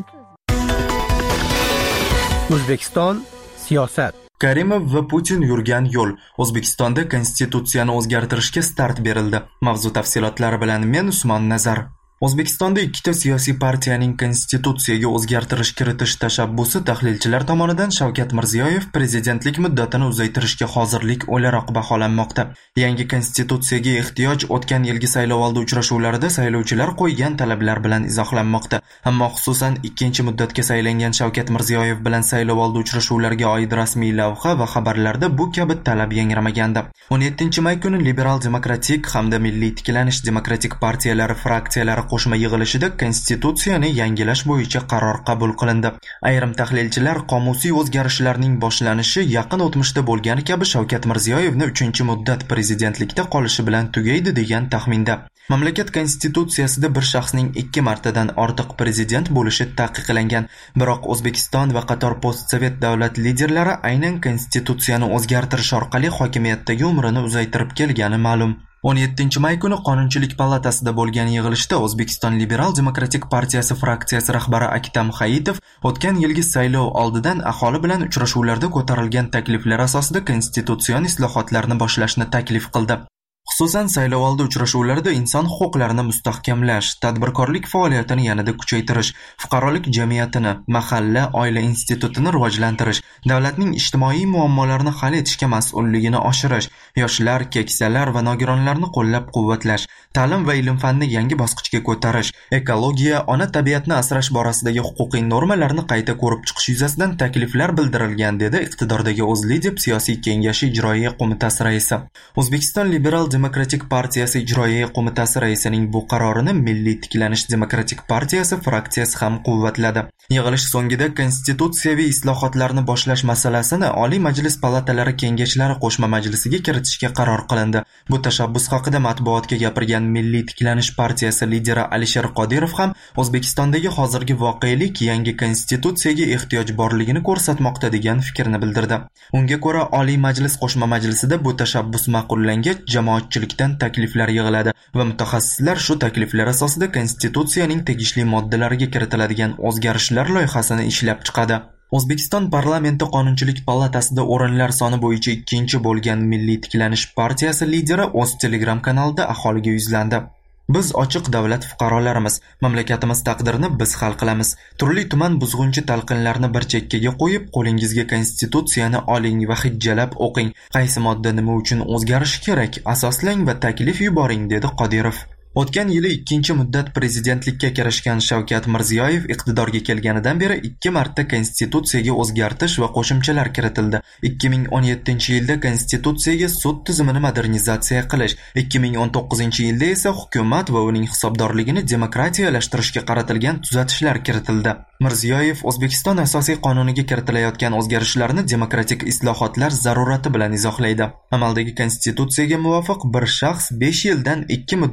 O'zbekiston siyosat. Karimov va Putin yurgan yo'l. O'zbekistonda konstitutsiyani o'zgartirishga start berildi. Mavzu tafsilotlari bilan men Usmon Nazar. O'zbekistonda ikkita siyosiy partiyaning konstitutsiyaga o'zgartirish kiritish tashabbusi tahlilchilar tomonidan Shavkat Mirziyoyev prezidentlik muddatini uzaytirishga hozirlik o'laroq baholanmoqda. Yangi konstitutsiyaga ehtiyoj o'tgan yilgi saylovoldi uchrashuvlarida saylovchilar qo'ygan talablar bilan izohlanmoqda. Ammo xususan ikkinchi muddatga saylangan Shavkat Mirziyoyev bilan saylovoldi uchrashuvlariga oid rasmiy lavha va xabarlarda bu kabi talab yangramagandi. o'n yettinchi may kuni Liberal Demokratik hamda Milliy tiklanish demokratik partiyalari fraksiyalari qo'shma yig'ilishida konstitutsiyani yangilash bo'yicha qaror qabul qilindi. Ayrim tahlilchilar qomusiy o'zgarishlarning boshlanishi yaqin o'tmishda bo'lgani kabi Shavkat Mirziyoyevni uchinchi muddat prezidentlikda qolishi bilan tugaydi degan taxminda. Mamlakat konstitutsiyasida bir shaxsning ikki martadan ortiq prezident bo'lishi taqiqlangan. Biroq O'zbekiston va qator postsovet davlat liderlari aynan konstitutsiyani o'zgartirish orqali hokimiyatdagi umrini uzaytirib kelgani ma'lum. o'n yettinchi may kuni Qonunchilik palatasida bo'lgan yig'ilishda O'zbekiston Liberal Demokratik partiyasi fraksiyasi rahbari Aktam Hayitov o'tgan yilgi saylov oldidan aholi bilan uchrashuvlarda ko'tarilgan takliflar asosida konstitutsion islohotlarni boshlashni taklif qildi. Xususan saylovoldi uchrashuvlarida inson huquqlarini mustahkamlash, tadbirkorlik faoliyatini yanada kuchaytirish, fuqarolik jamiyatini, mahalla, oila institutini rivojlantirish, davlatning ijtimoiy muammolarini hal etishga mas'ulligini oshirish, yoshlar, keksalar va nogironlarni qo'llab-quvvatlash, ta'lim va ilm-fanni yangi bosqichga ko'tarish, ekologiya, ona tabiatni asrash borasidagi huquqiy normalarni qayta ko'rib chiqish yuzasidan takliflar bildirilgan, dedi iqtidordagi O'zLidep siyosiy kengashi ijroiya qo'mitasi raisi. O'zbekiston Liberal Demokratik partiyasi ijroiya qo'mitasi raisining bu qarorini Milliy tiklanish demokratik partiyasi fraksiyasi ham quvvatladi. Yig'ilish so'ngida konstitutsiyaviy islohotlarni boshlash masalasini Oliy Majlis palatalari kengashlari qo'shma majlisiga kiritishga qaror qilindi. Bu tashabbus haqida matbuotga gapirgan Milliy tiklanish partiyasi lideri Alisher Qodirov ham O'zbekistondagi hozirgi voqelik yangi konstitutsiyaga ehtiyoj borligini ko'rsatmoqda degan fikrni bildirdi. Unga ko'ra Oliy Majlis qo'shma majlisida bu tashabbus ma'qullangach, jamoatchilikdan takliflar yig'iladi va mutaxassislar shu takliflar asosida konstitutsiyaning tegishli moddalariga kiritiladigan o'zgarishlar loyihasini ishlab chiqadi. O'zbekiston parlamenti Qonunchilik palatasida o'rinlar soni bo'yicha ikkinchi bo'lgan Milliy tiklanish partiyasi lideri o'z Telegram kanalida aholiga yuzlandi. Biz ochiq davlat fuqarolarimiz, mamlakatimiz taqdirini biz hal qilamiz. Turli tuman buzg'unchi talqinlarni bir chekkaga qo'yib, qo'lingizga konstitutsiyani oling va hijjalab o'qing. Qaysi modda nima uchun o'zgarishi kerak, asoslang va taklif yuboring, dedi Qodirov. O'tgan yili ikkinchi muddat prezidentlikka kirishgan Shavkat Mirziyoyev iqtidorga kelganidan beri ikki marta konstitutsiyaga o'zgartish va qo'shimchalar kiritildi. ikki ming o'n yettinchi yilda konstitutsiyaga sud tizimini modernizatsiya qilish, ikki ming o'n to'qqizinchi yilda esa hukumat va uning hisobdorligini demokratiyalashtirishga qaratilgan tuzatishlar kiritildi. Mirziyoyev O'zbekiston asosiy qonuniga kiritilayotgan o'zgarishlarni demokratik islohotlar zarurati bilan izohlaydi. Amaldagi konstitutsiyaga muvofiq bir shaxs besh yildan ikki muddat prezident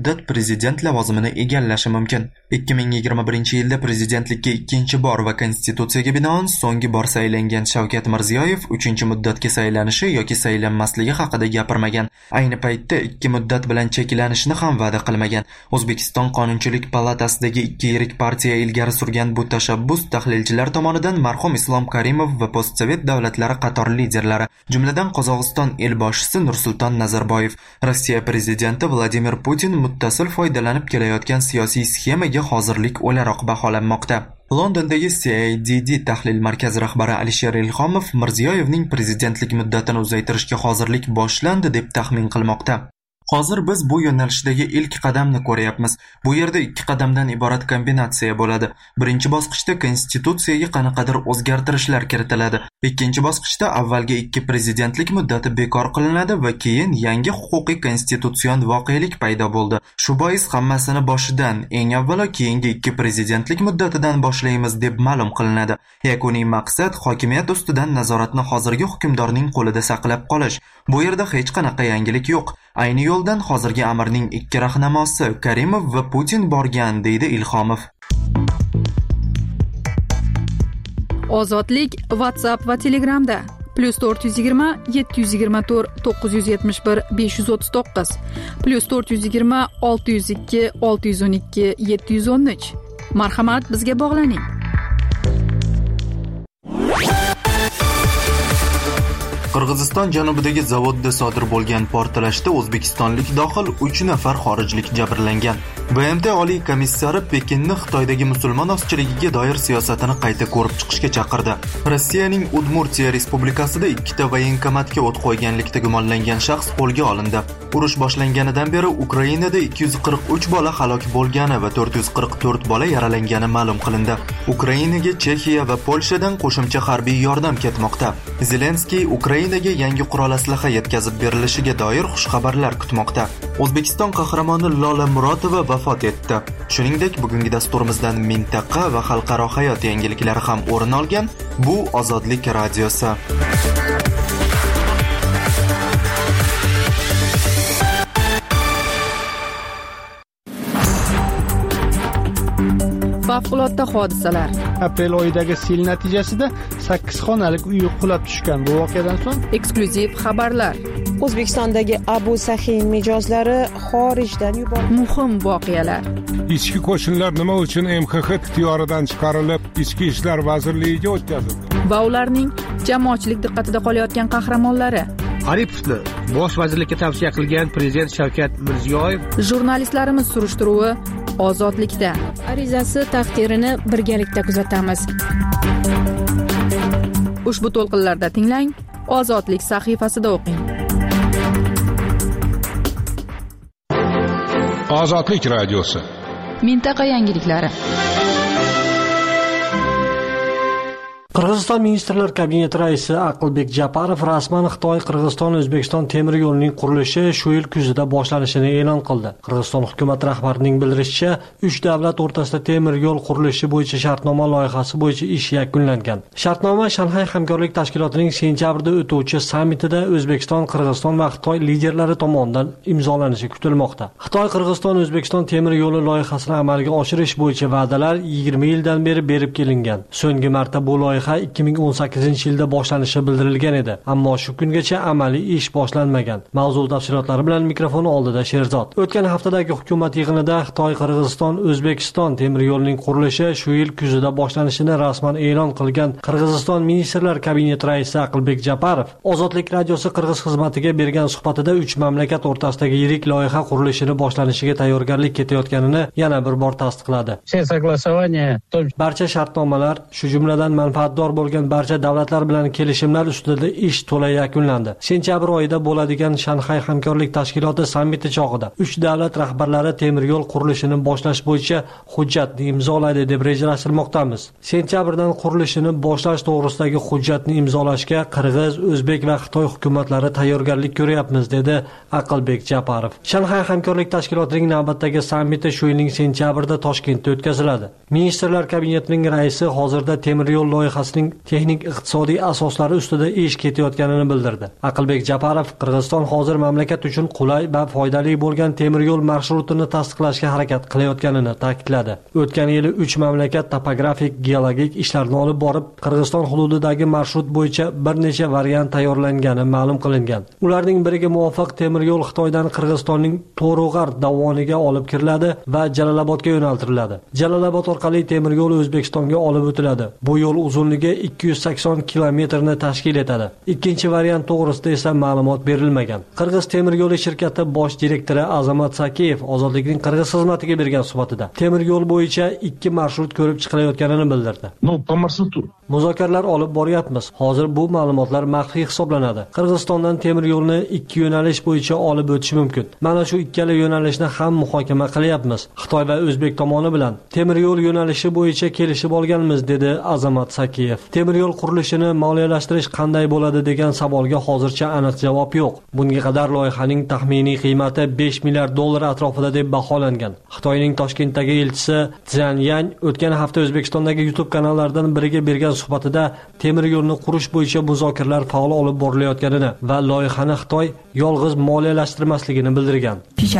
prezident lavozimini egallashi mumkin. ikki ming yigirma birinchi yilda prezidentlikka ikkinchi bor va konstitutsiyaga binoan so'nggi bor saylangan Shavkat Mirziyoyev uchinchi muddatga saylanishi yoki saylanmasligi haqida gapirmagan. Ayni paytda ikki muddat bilan cheklanishni ham va'da qilmagan. O'zbekiston Qonunchilik palatasidagi ikki yirik partiya ilgari surgan bu tashabbus tahlilchilar tomonidan marhum Islom Karimov va postsovet davlatlari qator liderlari, jumladan Qozog'iston elboshisi Nursulton Nazarboyev, Rossiya prezidenti Vladimir Putin muttasil foydalanib kelayotgan siyosiy sxemaga hozirlik o'laroq baholanmoqda. Londondagi C I D D tahlil markazi rahbari Alisher Ilhomov Mirziyoyevning prezidentlik muddatini uzaytirishga hozirlik boshlandi deb taxmin qilmoqda. Hozir biz bu yo'nalishdagi ilk qadamni ko'ryapmiz. Bu yerda ikki qadamdan iborat kombinatsiya bo'ladi. Birinchi bosqichda konstitutsiyaga qanaqadir o'zgartirishlar kiritiladi. Ikkinchi bosqichda avvalgi ikki prezidentlik muddati bekor qilinadi va keyin yangi huquqiy konstitutsion voqelik paydo bo'ldi. Shu bois hammasini boshidan, eng avvalo keyingi ikki prezidentlik muddatidan boshlaymiz deb ma'lum qilinadi. Yakuniy maqsad hokimiyat ustidan nazoratni hozirgi hukmdorning qo'lida saqlab qolish. Bu yerda hech qanaqa yangilik yo'q. Ayni yo'ldan hozirgi amirning ikki rahnamosi Karimov va Putin borgan, deydi Ilhomov. Ozodlik WhatsApp va Telegramda plus to'rt yuz yigirma yetti yuz yigirma to'rt to'qqiz yuz yetmish bir besh yuz o'ttiz to'qqiz plus to'rt yuz yigirma olti yuz ikki olti yuz o'n ikki yetti yuz o'n uch. Marhamat, bizga bog'laning. Qirg'iziston janubidagi zavodda sodir bo'lgan portlashda o'zbekistonlik dohil uch nafar xorijlik jabrlangan. B M T Oliy komissari Pekinni Xitoydagi musulmon ozchiligiga doir siyosatini qayta ko'rib chiqishga chaqirdi. Rossiyaning Udmurtiya respublikasida ikkita voyenkomatga o't qo'yganlikda gumonlangan shaxs qo'lga olindi. Urush boshlanganidan beri Ukrainada ikki yuz qirq uch bola halok bo'lgani va to'rt yuz qirq to'rt bola yaralangani ma'lum qilindi. Ukrainaga Chexiya va Polshadan qo'shimcha harbiy yordam ketmoqda. Zelenskiy Ukrainaga yangi qurol aslaha yetkazib berilishiga doir xushxabarlar kutmoqda. O'zbekiston qahramoni Lola Murotova vafot etdi. Shuningdek, bugungi dasturimizdan mintaqa va xalqaro hayot yangiliklari ham o'rin olgan. Bu Ozodlik radiosi. Favqulodda hodisalar. Aprel oyidagi sel natijasida sakkiz xonalik uy qulab tushgan. Bu voqeadan so'ng eksklyuziv xabarlar. O'zbekistondagi Abu Sahin mijozlari xorijdan yuborildi. Muhim voqealar. Ichki qo'shinlar nima uchun M X X ixtiyoridan chiqarilib, Ichki ishlar vazirligiga o'tkazildi? Va ularning jamoatchilik diqqatida qolayotgan qahramonlari. Aripovni bosh vazirlikka tavsiya qilgan prezident Shavkat Mirziyoyev. Jurnalistlarimiz surishtiruvi Ozodlikda. Arizasi taqdirini birgalikda kuzatamiz. Ushbu to'lqinlarda tinglang, Ozodlik sahifasida o'qing. Ozodlik radiosi. Mintaqa yangiliklari. Qirg'iziston Ministrlar Kabineti raisi Aqlbek Japarov rasman Xitoy Qirg'iziston O'zbekiston temir yo'lining qurilishi shu yil kuzida boshlanishini e'lon qildi. Qirg'iziston hukumat rahbarining bildirishicha, uch davlat o'rtasida temir yo'l qurilishi bo'yicha shartnoma loyihasi bo'yicha ish yakunlangan. Shartnoma Shanxay hamkorlik tashkilotining sentyabrda o'tuvchi sammitida O'zbekiston, Qirg'iziston va Xitoy liderlari tomonidan imzolanishi kutilmoqda. Xitoy Qirg'iziston O'zbekiston temir yo'li loyihasini amalga oshirish bo'yicha va'dalar yigirma yildan beri berib kelingan. So'nggi marta bu loyiha ikki ming o'n sakkizinchi yilda boshlanishi bildirilgan edi, ammo shu kungacha amaliy ish boshlanmagan. Mavzu tafsilotlari bilan mikrofon oldida Sherzod. O'tgan haftadagi hukumat yig'inida Xitoy Qirg'iziston O'zbekiston temir yo'lining qurilishi shu yil kuzida boshlanishini rasman e'lon qilgan Qirg'iziston Ministrlar Kabineti raisi Aqlbek Japarov Ozodlik radiosi Qirg'iz xizmatiga bergan suhbatida uch mamlakat o'rtasidagi yirik loyiha qurilishini boshlanishiga tayyorgarlik ketayotganini yana bir bor tasdiqladi. Barcha shartnomalar, shu jumladan manfaatdor bo'lgan barcha davlatlar bilan kelishimlar ustida ish to'la yakunlandi. Sentyabr oyida bo'ladigan Shanxay hamkorlik tashkiloti sammiti chog'ida uch davlat rahbarlari temir yo'l qurilishini boshlash bo'yicha hujjatni imzolaydi deb rejalashtirmoqdamiz. Sentyabrdan qurilishini boshlash to'g'risidagi hujjatni imzolashga Qirg'iz, O'zbek va Xitoy hukumatlari tayyorgarlik ko'ryapmiz, dedi Aqlbek Japarov. Shanxay hamkorlik tashkilotining navbatdagi sammiti shu yilning sentyabrida Toshkentda o'tkaziladi. Ministrlar kabinetining raisi hozirda temir yo'l loyihasi loyihasining texnik iqtisodiy asoslari ustida ish ketayotganini bildirdi. Aqlbek Japarov Qirg'iziston hozir mamlakat uchun qulay va foydali bo'lgan temir yo'l marshrutini tasdiqlashga harakat qilayotganini ta'kidladi. O'tgan yili uch mamlakat topografik geologik ishlarni olib borib, Qirg'iziston hududidagi marshrut bo'yicha bir necha variant tayyorlangani ma'lum qilingan. Ularning biriga muvofiq temir yo'l Xitoydan Qirg'izistonning To'rug'ar dovoniga olib kiriladi va Jalolobodga yo'naltiriladi. Jalolobod orqali temir yo'l O'zbekistonga olib o'tiladi. Bu yo'l uzunligi ikki yuz sakson kilometrni tashkil etadi. Ikkinchi variant to'g'risida esa ma'lumot berilmagan. Qirg'iz temir yo'li shirkati bosh direktori Azamat Sakiyev Ozodlikning Qirg'iz xizmatiga bergan suhbatida temir yo'l bo'yicha ikki marshrut ko'rib chiqilayotganini bildirdi. No, po marsrutu. Muzokaralar olib boryapmiz. Hozir bu ma'lumotlar maxfiy hisoblanadi. Qirg'izistondan temir yo'lni ikki yo'nalish bo'yicha olib o'tish mumkin. Mana shu ikkala yo'nalishni ham muhokama qilyapmiz. Xitoy va O'zbek tomoni bilan temir yo'l yo'nalishi bo'yicha kelishib olganmiz, dedi Azamat Sakiyev. Temir yo'l qurilishini moliyalashtirish qanday bo'ladi degan savolga hozircha aniq javob yo'q. Bunga qadar loyihaning taxminiy qiymati besh milliard dollar atrofida deb baholangan. Xitoyning Toshkentdagi elchisi Zhan Yan o'tgan hafta O'zbekistondagi YouTube kanallaridan biriga bergan suhbatida temir yo'lni qurish bo'yicha muzokaralar faol olib borilayotganini va loyihani Xitoy yolg'iz moliyalashtirmasligini bildirgan.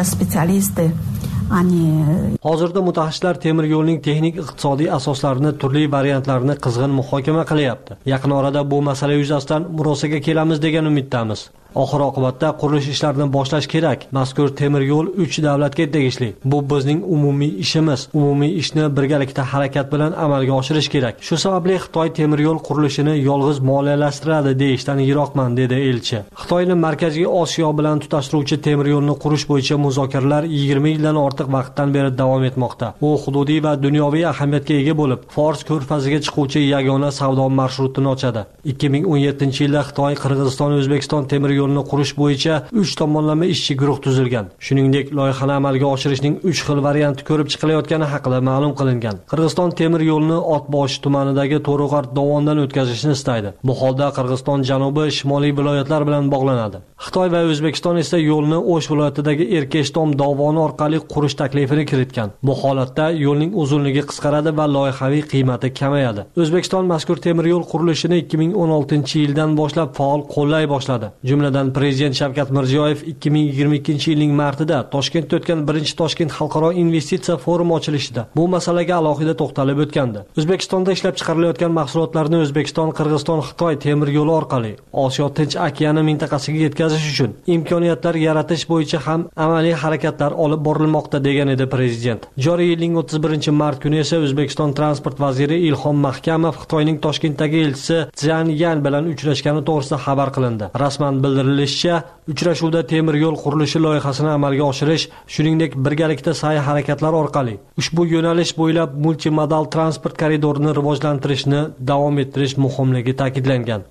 Hozirda mutaxassislar temir yo'lning texnik iqtisodiy asoslarini, turli variantlarini qizg'in muhokama qilyapti. Yaqin orada bu masala yuzasidan murosaga kelamiz degan umiddamiz. Oxir oqibatda qurilish ishlarini boshlash kerak. Mazkur temir yo'l uch davlatga tegishli. Bu bizning umumiy ishimiz. Umumiy ishni birgalikda harakat bilan amalga oshirish kerak. Shu sababli Xitoy temir yo'l qurilishini yolg'iz moliyalashtiradi deyishdan yiroqman, dedi elchi. Xitoyning Markaziy Osiyo bilan tutashtiruvchi temir yo'lni qurish bo'yicha muzokaralar yigirma yildan ortiq vaqtdan beri davom etmoqda. U hududiy va dunyoviy ahamiyatga ega bo'lib, Fors ko'rfaziga chiquvchi yagona savdo marshrutini ochadi. ikki ming o'n yettinchi yilda Xitoy, Qirg'iziston, O'zbekiston temir yo'lni qurish bo'yicha uch tomonlama ishchi guruh tuzilgan. Shuningdek, loyihani amalga oshirishning uch xil varianti ko'rib chiqilayotgani haqida ma'lum qilingan. Qirg'iziston temir yo'lini Otbosh tumanidagi To'rug'ar dovonidan o'tkazishni istaydi. Bu holda Qirg'iziston janubi shimoliy viloyatlar bilan bog'lanadi. Xitoy va O'zbekiston esa yo'lni O'sh viloyatidagi Erkeshtom dovoni orqali qurish taklifini kiritgan. Bu holatda yo'lning uzunligi qisqaradi va loyihaviy qiymati kamayadi. O'zbekiston mazkur temir yo'l qurilishini ikki ming o'n oltinchi yildan boshlab faol qo'llay boshladi. Jumladan Prezident Shavkat Mirziyoyev ikki ming yigirma ikkinchi yilning martida Toshkentda o'tgan birinchi Toshkent xalqaro investitsiya forumi ochilishida bu masalaga alohida to'xtalib o'tgandi. O'zbekistonda ishlab chiqarilayotgan mahsulotlarni O'zbekiston, Qirg'iziston, Xitoy temir yo'li orqali Osiyo Tinch okeani mintaqasiga yetkazish uchun imkoniyatlar yaratish bo'yicha ham amaliy harakatlar olib borilmoqda, degan edi Prezident. Joriy yilning o'ttiz birinchi mart kuni esa O'zbekiston transport vaziri Ilhom Mahkamov Xitoyning Toshkentdagi elchisi Zhan Yan bilan uchrashgani to'g'risida xabar qilindi. Rasman bildirilishicha, uchrashuvda temir yo'l qurilishi loyihasini amalga oshirish, shuningdek birgalikda sa'y-harakatlar orqali ushbu yo'nalish bo'ylab multimodal transport koridorini rivojlantirishni davom ettirish muhimligi ta'kidlangan.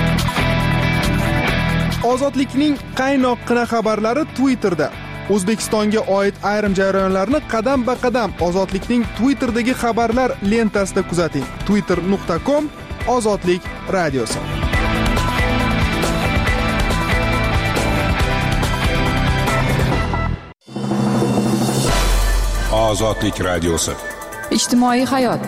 Ozodlikning qaynoqqina xabarlari Twitterda. O'zbekistonga oid ayrim jarayonlarni qadam-ba-qadam Ozodlikning Twitterdagi xabarlar lentasida kuzating. twitter nuqta com Ozodlik radiosi. Ozodlik radiosi. Ijtimoiy hayot.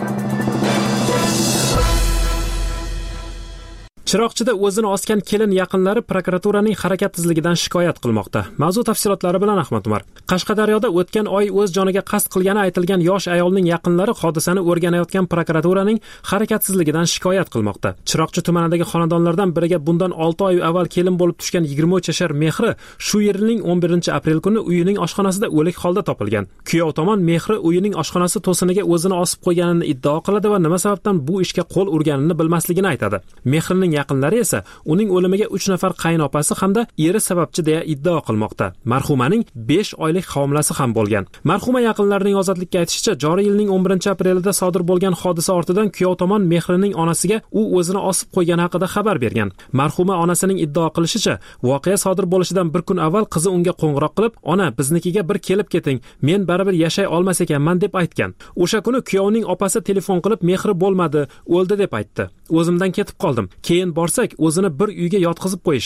Chiroqchida o'zini osgan kelin yaqinlari prokuraturaning harakatsizligidan shikoyat qilmoqda. Mavzu tafsilotlari bilan Ahmad Umar. Qashqadaryoda o'tgan oy o'z joniga qasd qilgani aytilgan yosh ayolning yaqinlari hodisani o'rganayotgan prokuraturaning harakatsizligidan shikoyat qilmoqda. Chiroqchi tumanidagi xonadonlardan biriga bundan olti oy avval kelin bo'lib tushgan yigirma uch yashar Mehri shu yilning o'n birinchi aprel kuni uyining oshxonasida o'lik holda topilgan. Kuyov tomon Mehri uyining oshxonasi to'siniga o'zini osib qo'yganini iddao qiladi va nima sababdan bu ishga qo'l urganini bilmasligini aytadi. Mehrining yaqinlari esa uning o'limiga uch nafar qaynopasi hamda eri sababchi deya iddao qilmoqda. Marhumaning besh oylik homilasi ham bo'lgan. Marhuma yaqinlarining Ozodlikka aytishicha, joriy yilning o'n birinchi aprelida sodir bo'lgan hodisa ortidan kuyov tomon Mehrining onasiga u o'zini osib qo'ygani haqida xabar bergan. Marhuma onasining iddao qilishicha, voqea sodir bo'lishidan bir kun avval qizi unga qo'ng'iroq qilib, "Ona, biznikiga bir kelib keting, men baribir yashay olmas ekanman" deb aytgan. O'sha kuni kuyovning opasi telefon qilib, "Mehri bo'lmadi, o'ldi" deb aytdi. "O'zimdan ketib qoldim. Keyin borsak, o'zini bir uyga yotqizib qo'yishibdi.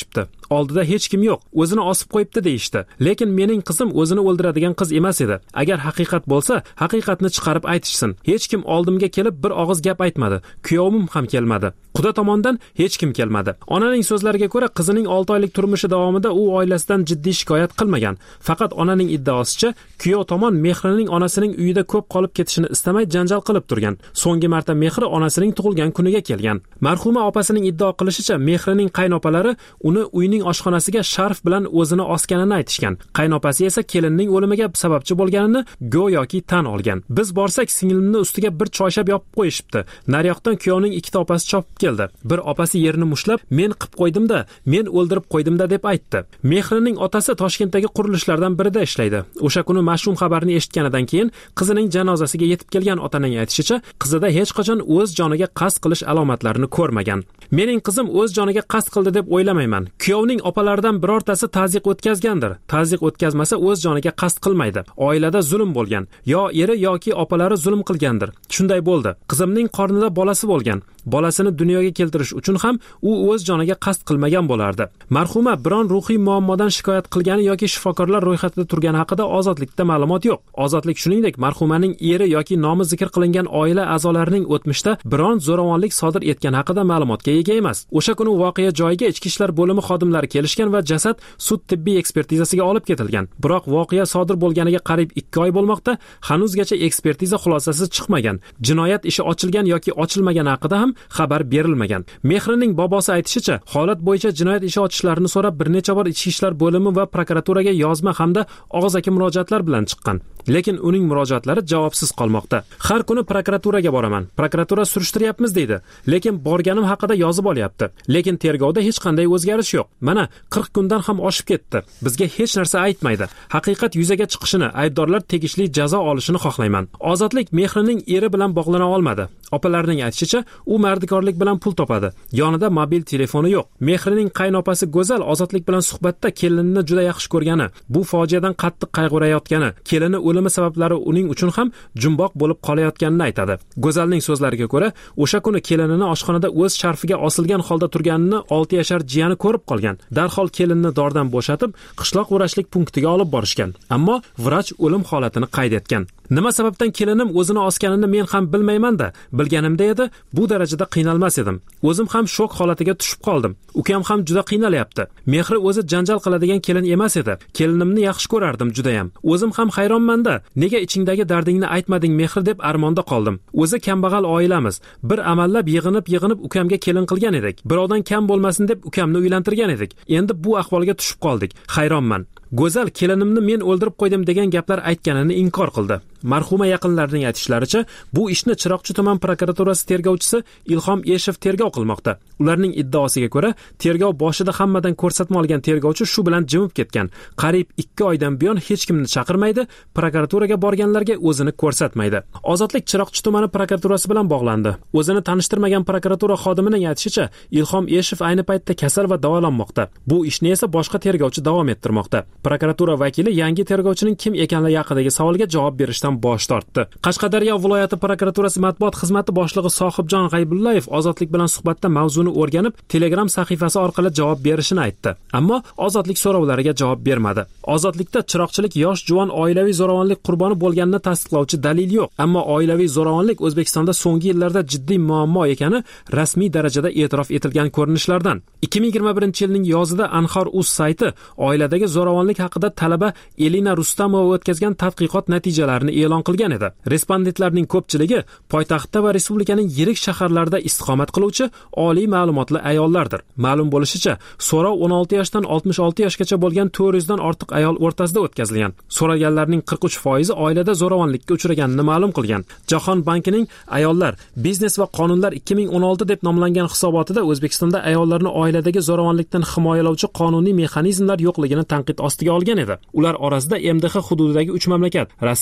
Oldida hech kim yo'q, o'zini osib qo'yibdi deyishdi. Lekin mening qizim o'zini o'ldiradigan qiz emas edi. Agar haqiqat bo'lsa, haqiqatni chiqarib aytishsin. Hech kim oldimga kelib bir og'iz gap aytmadi. Kuyovim ham kelmadi. Quda tomondan hech kim kelmadi. Onaning so'zlariga ko'ra, qizining olti oylik turmushi davomida u oilasidan jiddiy shikoyat qilmagan. Faqat onaning iddaosicha, kuyov tomon Mehrining onasining uyida ko'p qolib ketishini istamay janjal qilib turgan. So'nggi marta Mehri onasining tug'ilgan kuniga kelgan. Marhuma opasining iddao qilishicha, Mehrining qaynopalari uni uyning oshxonasiga sharf bilan o'zini osganini aytishgan. Qaynopasi esa kelinning o'limiga sababchi bo'lganini go'yoki tan olgan. Biz borsak, singlimni ustiga bir choyshab yopib qo'yishibdi. Naryoqdan kuyovning ikkita opasi chopib keldi. Bir opasi yerini mushlab, "Men qilib qo'ydim-da, men o'ldirib qo'ydim-da" deb aytdi. Mehrining otasi Toshkentdagi qurilishlardan birida ishlaydi. O'sha kuni mash'um xabarni eshitganidan keyin qizining janozasiga yetib kelgan otaning aytishicha, qizida hech qachon o'z joniga qasd qilish alomatlarini ko'rmagan. Mening qizim o'z joniga qasd qildi deb o'ylamayman. Kuyovning opalaridan birortasi ta'ziq o'tkazgandir. Ta'ziq o'tkazmasa o'z joniga qasd qilmaydi. Oilada zulm bo'lgan. Yo eri yoki opalari zulm qilgandir. Shunday bo'ldi. Qizimning qornida bolasi bo'lgan. Bolasini dunyoga keltirish uchun ham u o'z joniga qasd qilmagan bo'lardi. Marhuma biron ruhiy muammodan shikoyat qilgani yoki shifokorlar ro'yxatida turgani haqida Ozodlikda ma'lumot yo'q. Ozodlik shuningdek marhumaning eri yoki nomi zikr qilingan oila a'zolarining o'tmishda biron zo'ravonlik sodir etgani haqida ma'lumotga ega emas. O'sha kuni voqea joyiga ichki ishlar bo'limi xodimlari kelishgan va jasad sud tibbiy ekspertizasiga olib ketilgan. Biroq voqea sodir bo'lganiga qariyb ikki oy bo'lmoqda, hanuzgacha ekspertiza xulosasi chiqmagan. Jinoyat ishi ochilgan yoki ochilmagani haqida ham xabar berilmagan. Mehrining bobosi aytishicha, holat bo'yicha jinoyat ishi ochishlarini so'rab bir necha bor ichki ishlar bo'limi va prokuraturaga yozma hamda og'zaki murojaatlar bilan chiqqan. Lekin uning murojaatlari javobsiz qolmoqda. Har kuni prokuraturaga boraman. Prokuratura surishtiryapmiz deydi. Lekin borganim haqida yozib olyapti. Lekin tergovda hech qanday o'zgarish yo'q. Mana qirq kundan ham oshib ketdi. Bizga hech narsa aytmaydi. Haqiqat yuzaga chiqishini, aybdorlar tegishli jazo olishini xohlayman. Ozodlik Mehrining eri bilan bog'lana olmadi. Opalarining aytishicha, u mardikorlik bilan pul topadi. Yonida mobil telefoni yo'q. Mehrining qaynopasi Go'zal Ozodlik bilan suhbatda kelinini juda yaxshi ko'rgani, bu fojiadan qattiq qayg'urayotgani, kelini o'limi sabablari uning uchun ham jumboq bo'lib qolayotganini aytadi. Go'zalning so'zlariga ko'ra, o'sha kuni kelinini oshxonada o'z sharfiga osilgan holda turganini olti yashar jiyani ko'rib qolgan. Darhol kelinni dordan bo'shatib, qishloq vrachlik punktiga olib borishgan. Ammo vrach o'lim holatini qayd etgan. Nima sababdan kelinim o'zini osganini men ham bilmayman-da. Bilganimda edi, bu darajada qiynalmas edim. O'zim ham shok holatiga tushib qoldim. Ukam ham juda qiynalyapti. Mehri o'zi janjal qiladigan kelin emas edi. Kelinimni yaxshi ko'rardim juda ham. O'zim ham hayronman-da. Nega ichingdagi dardingni aytmading Mehri deb armonda qoldim. O'zi kambag'al oilamiz. Bir amallab yig'inib-yig'inib ukamga kelin qilgan edik. Birovdan kam bo'lmasin deb ukamni uylantirgan edik. Endi bu ahvolga tushib qoldik. Hayronman. Go'zal kelinimni men o'ldirib qo'ydim degan gaplar aytganini inkor qildi. Marhuma yaqinlarining aytishlaricha, bu ishni Chiroqchi tuman prokuraturasi tergovchisi Ilhom Eshev tergov qilmoqda. Ularning iddaosiga ko'ra, tergov boshida hammadan ko'rsatma olgan tergovchi shu bilan jimib ketgan. Qariyb ikki oydan buyon hech kimni chaqirmaydi, prokuraturaga borganlarga o'zini ko'rsatmaydi. Ozodlik Chiroqchi tumani prokuraturasi bilan bog'landi. O'zini tanishtirmagan prokuratura xodimining aytishicha, Ilhom Eshev ayni paytda kasal va davolanmoqda. Bu ishni esa boshqa tergovchi davom ettirmoqda. Prokuratura vakili yangi tergovchining kim ekanligi haqidagi savolga javob berishdan bosh tortdi. Qashqadaryo viloyati prokuraturasi matbuot xizmati boshlig'i Sohibjon G'aybullayev Ozodlik bilan suhbatda mavzuni o'rganib, Telegram sahifasi orqali javob berishini aytdi. Ammo Ozodlik so'rovlariga javob bermadi. Ozodlikda chiroqchilik yosh juvon oilaviy zo'ravonlik qurboni bo'lganini tasdiqlovchi dalil yo'q. Ammo oilaviy zo'ravonlik O'zbekistonda so'nggi yillarda jiddiy muammo ekani rasmiy darajada e'tirof etilgan ko'rinishlardan. ikki ming yigirma birinchi yilning yozida Anhor.uz sayti oiladagi zo'ravonlik haqida talaba Elina Rustamova o'tkazgan tadqiqot natijalarini e'lon qilgan edi. Respondentlarning ko'pchiligi poytaxtda va respublikaning yirik shaharlarida istiqomat qiluvchi oliy ma'lumotli ayollardir. Ma'lum bo'lishicha, so'rov o'n olti yoshdan oltmish olti yoshgacha bo'lgan to'rt yuz dan ortiq ayol o'rtasida o'tkazilgan. So'raganlarning qirq uch foizi oilada zo'ravonlikka uchraganini ma'lum qilgan. Jahon bankining ayollar, biznes va qonunlar ikki ming o'n olti deb nomlangan hisobotida O'zbekistonda ayollarni oiladagi zo'ravonlikdan himoyalovchi qonuniy mexanizmlar yo'qligini tanqid ostiga olgan edi. Ular orasida M D H hududidagi uch mamlakat: Rossiya,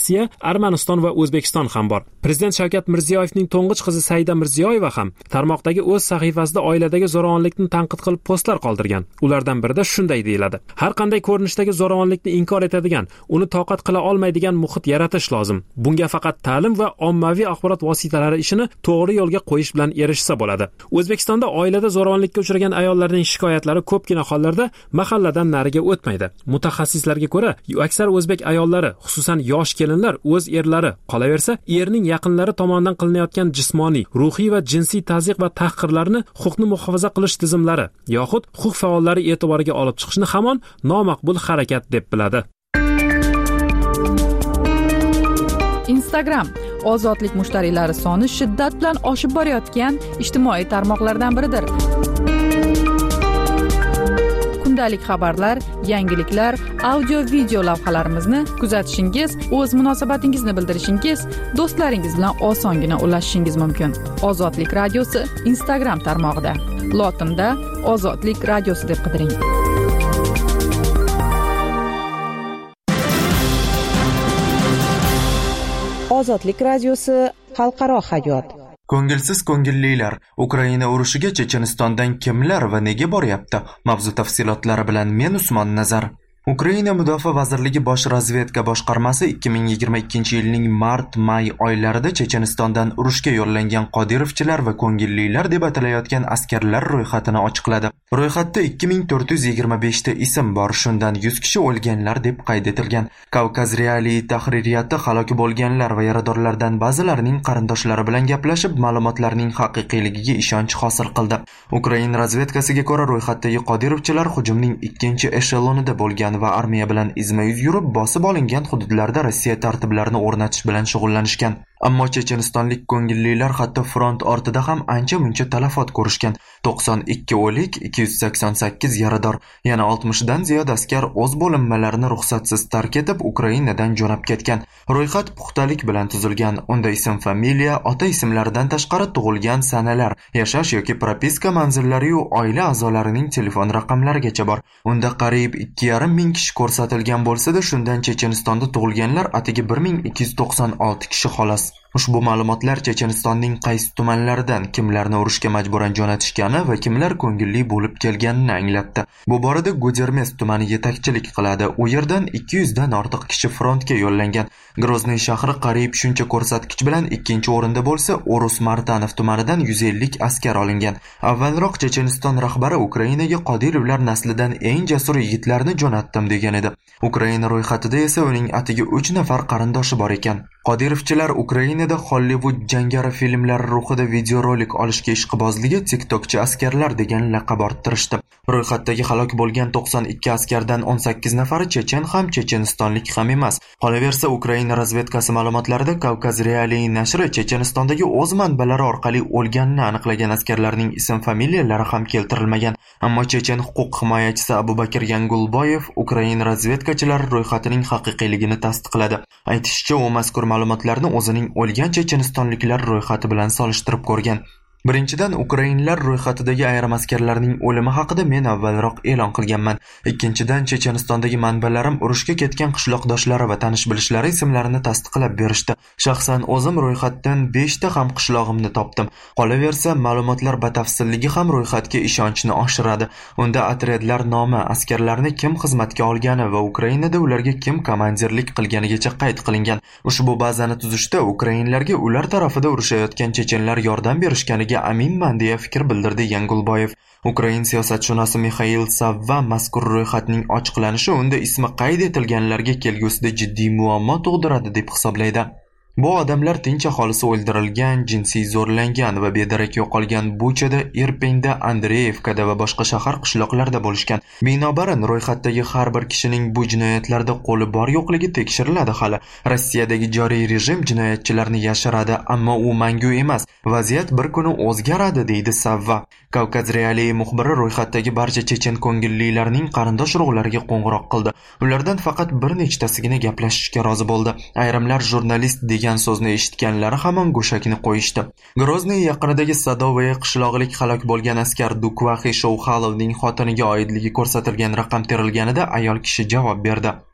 Armaniston va O'zbekiston ham bor. Prezident Shavkat Mirziyoyevning to'ng'ich qizi Saida Mirziyoyeva ham tarmoqdagi o'z sahifasida oiladagi zo'ravonlikni tanqid qilib postlar qoldirgan. Ulardan birida shunday deyiladi: har qanday ko'rinishdagi zo'ravonlikni inkor etadigan, uni toqat qila olmaydigan muhit yaratish lozim. Bunga faqat ta'lim va ommaviy axborot vositalari ishini to'g'ri yo'lga qo'yish bilan erishsa bo'ladi. O'zbekistonda oilada zo'ravonlikka uchragan ayollarning shikoyatlari ko'pgina hollarda mahalladan nariga o'tmaydi. Mutaxassislarga ko'ra, aksar o'zbek ayollari, xususan yosh kelinlar o'z erlari, qolaversa erning yaqinlari tomonidan qilinayotgan jismoniy, ruhiy va jinsiy tazyiq va tahqirlarni huquqni muhofaza qilish tizimlari yoxud huquq faollari e'tiboriga olib chiqishni hamon nomaqbul harakat deb biladi. Instagram ozodlik mushtariylari soni shiddat bilan oshib borayotgan ijtimoiy tarmoqlardan biridir. Kundalik xabarlar, yangiliklar, audio video lavhalarimizni kuzatishingiz, o'z munosabatingizni bildirishingiz, do'stlaringiz bilan osongina ulashishingiz mumkin. Ozodlik radiosi Instagram tarmog'ida. Lotinda Ozodlik radiosi deb qidiring. Ozodlik radiosi xalqaro hayot. Ko'ngilsiz ko'ngillilar, Ukraina urushiga Chechenistondan kimlar va nega boryapti? Mavzu tafsilotlari bilan men Usmon Nazar. Ukraina Mudofaa vazirligi bosh razvedka boshqarmasi ikki ming yigirma ikkinchi yilning mart-may oylarida Chechenistondan urushga yo'llangan Qodirovchilar va ko'ngillilar deb atalayotgan askarlar ro'yxatini ochiqladi. Ro'yxatda ikki ming to'rt yuz yigirma besh ta ism bor, shundan yuz kishi o'lganlar deb qayd etilgan. Kavkaz Realiy tahririyati halok bo'lganlar va yaradorlardan ba'zilarining qarindoshlari bilan gaplashib, ma'lumotlarning haqiqiyligiga ishonch hosil qildi. Ukraina razvedkasiga ko'ra, ro'yxatdagi Qodirovchilar hujumning ikkinchi eshelonida bo'lgan va armiya bilan izma-yuz yurib, bosib olingan hududlarda Rossiya tartiblarini o'rnatish bilan shug'ullanishgan. Ammo chechenistonlik ko'ngillilar hatto front ortida ham ancha-muncha talafot ko'rishgan. to'qson ikki o'lik, ikki yuz sakson sakkiz yarador, yana oltmishdan ziyod askar o'z bo'linmalarini ruxsatsiz tark etib Ukrainadan jo'nab ketgan. Ro'yxat puxtalik bilan tuzilgan. Unda ism, familiya, ota ismlaridan tashqari tug'ilgan sanalar, yashash yoki propiska manzillari va oila a'zolarining telefon raqamlarigacha bor. Unda qariyb ikki yarim ming kishi ko'rsatilgan bo'lsa-da, shundan Chechenistonda tug'ilganlar atigi bir ming ikki yuz to'qson olti kishi xolos. Ushbu ma'lumotlar Chechenistonning qaysi tumanlaridan kimlarni urushga majburan jo'natishgani va kimlar ko'ngilli bo'lib kelganini anglatdi. Bu borada Gudermes tumani yetakchilik qiladi. U yerdan ikki yuz dan ortiq kishi frontga yo'llangan. Grozny shahri qariyb shuncha ko'rsatkich bilan ikkinchi o'rinda bo'lsa, Orus Martanov tumanidan yuz ellik askar olingan. Avvalroq Checheniston rahbari Ukrainaga Qodirovlar naslidan eng jasur yigitlarni jo'natdim degan edi. Ukraina ro'yxatida esa uning atigi uch nafar qarindoshi bor ekan. Qodirovchilar Ukrainada Hollywood jangari filmlari ruhida videorolik olishga ishqibozligi TikTokchi askarlar degan laqab orttirishdi. Ro'yxatdagi halok bo'lgan to'qson ikki askardan o'n sakkiz nafari chechen ham chechenistonlik ham emas. Qolaversa, Ukraina razvedkasi ma'lumotlarida Kavkaz Realiy nashri Chechenistondagi o'z manbalari orqali o'lganini aniqlagan askarlarning ism-familiyalari ham keltirilmagan. Ammo chechen huquq himoyachisi Abubakir Yangulboyev Ukraina razvedkachilari ro'yxatining haqiqiyligini tasdiqladi. Aytishicha, u mazkur ma'lumotlarni o'zining o'lgan chechenistonliklar ro'yxati bilan solishtirib ko'rgan. Birinchidan, Ukrainlar ro'yxatidagi ayrim askarlarning o'limi haqida men avvalroq e'lon qilganman. Ikkinchidan, Chechenistondagi manbalarim urushga ketgan qishloqdoshlari va tanish-bilishlari ismlarini tasdiqlab berishdi. Shaxsan o'zim ro'yxatdan besh ta ham qishlog'imni topdim. Qolaversa, ma'lumotlar batafsilligi ham ro'yxatga ishonchni oshiradi. Unda otryadlar nomi, askarlarni kim xizmatga olgani va Ukrainada ularga kim komandirlik qilganigacha qayd qilingan. Ushbu bazani tuzishda Ukrainlarga ular tarafida urushayotgan chechenlar yordam berishganiga aminman deya fikr bildirdi Yangulboyev. Ukrain siyosatshunosi Mikhail Savva mazkur ro'yxatning ochiqlanishi unda ismi qayd etilganlarga kelgusida jiddiy muammo tug'diradi deb hisoblaydi. Bu odamlar tinch aholisi o'ldirilgan, jinsiy zo'rlangan va bedarak yo'qolgan Buchada, Irpinda, Andreyevkada va boshqa shahar qishloqlarda bo'lishgan. Binobarin, ro'yxatdagi har bir kishining bu jinoyatlarda qo'li bor yo'qligi tekshiriladi hali. Rossiyadagi joriy rejim jinoyatchilarni yashiradi, ammo u mangu emas. Vaziyat bir kuni o'zgaradi, deydi Savva. Kavkaz Realiy muxbiri ro'yxatdagi barcha chechen ko'ngillilarning qarindosh urug'lariga qo'ng'iroq qildi. Ulardan faqat bir nechtasigina gaplashishga rozi bo'ldi. Ayrimlar jurnalist degan so'zni eshitganlari hamon go'shakni qo'yishdi. Grozny yaqinidagi Sadovaya qishlog'ilik halok bo'lgan askar Dukvaxi Shouxalovning xotiniga oidligi ko'rsatilgan raqam terilganida ayol kishi javob berdi.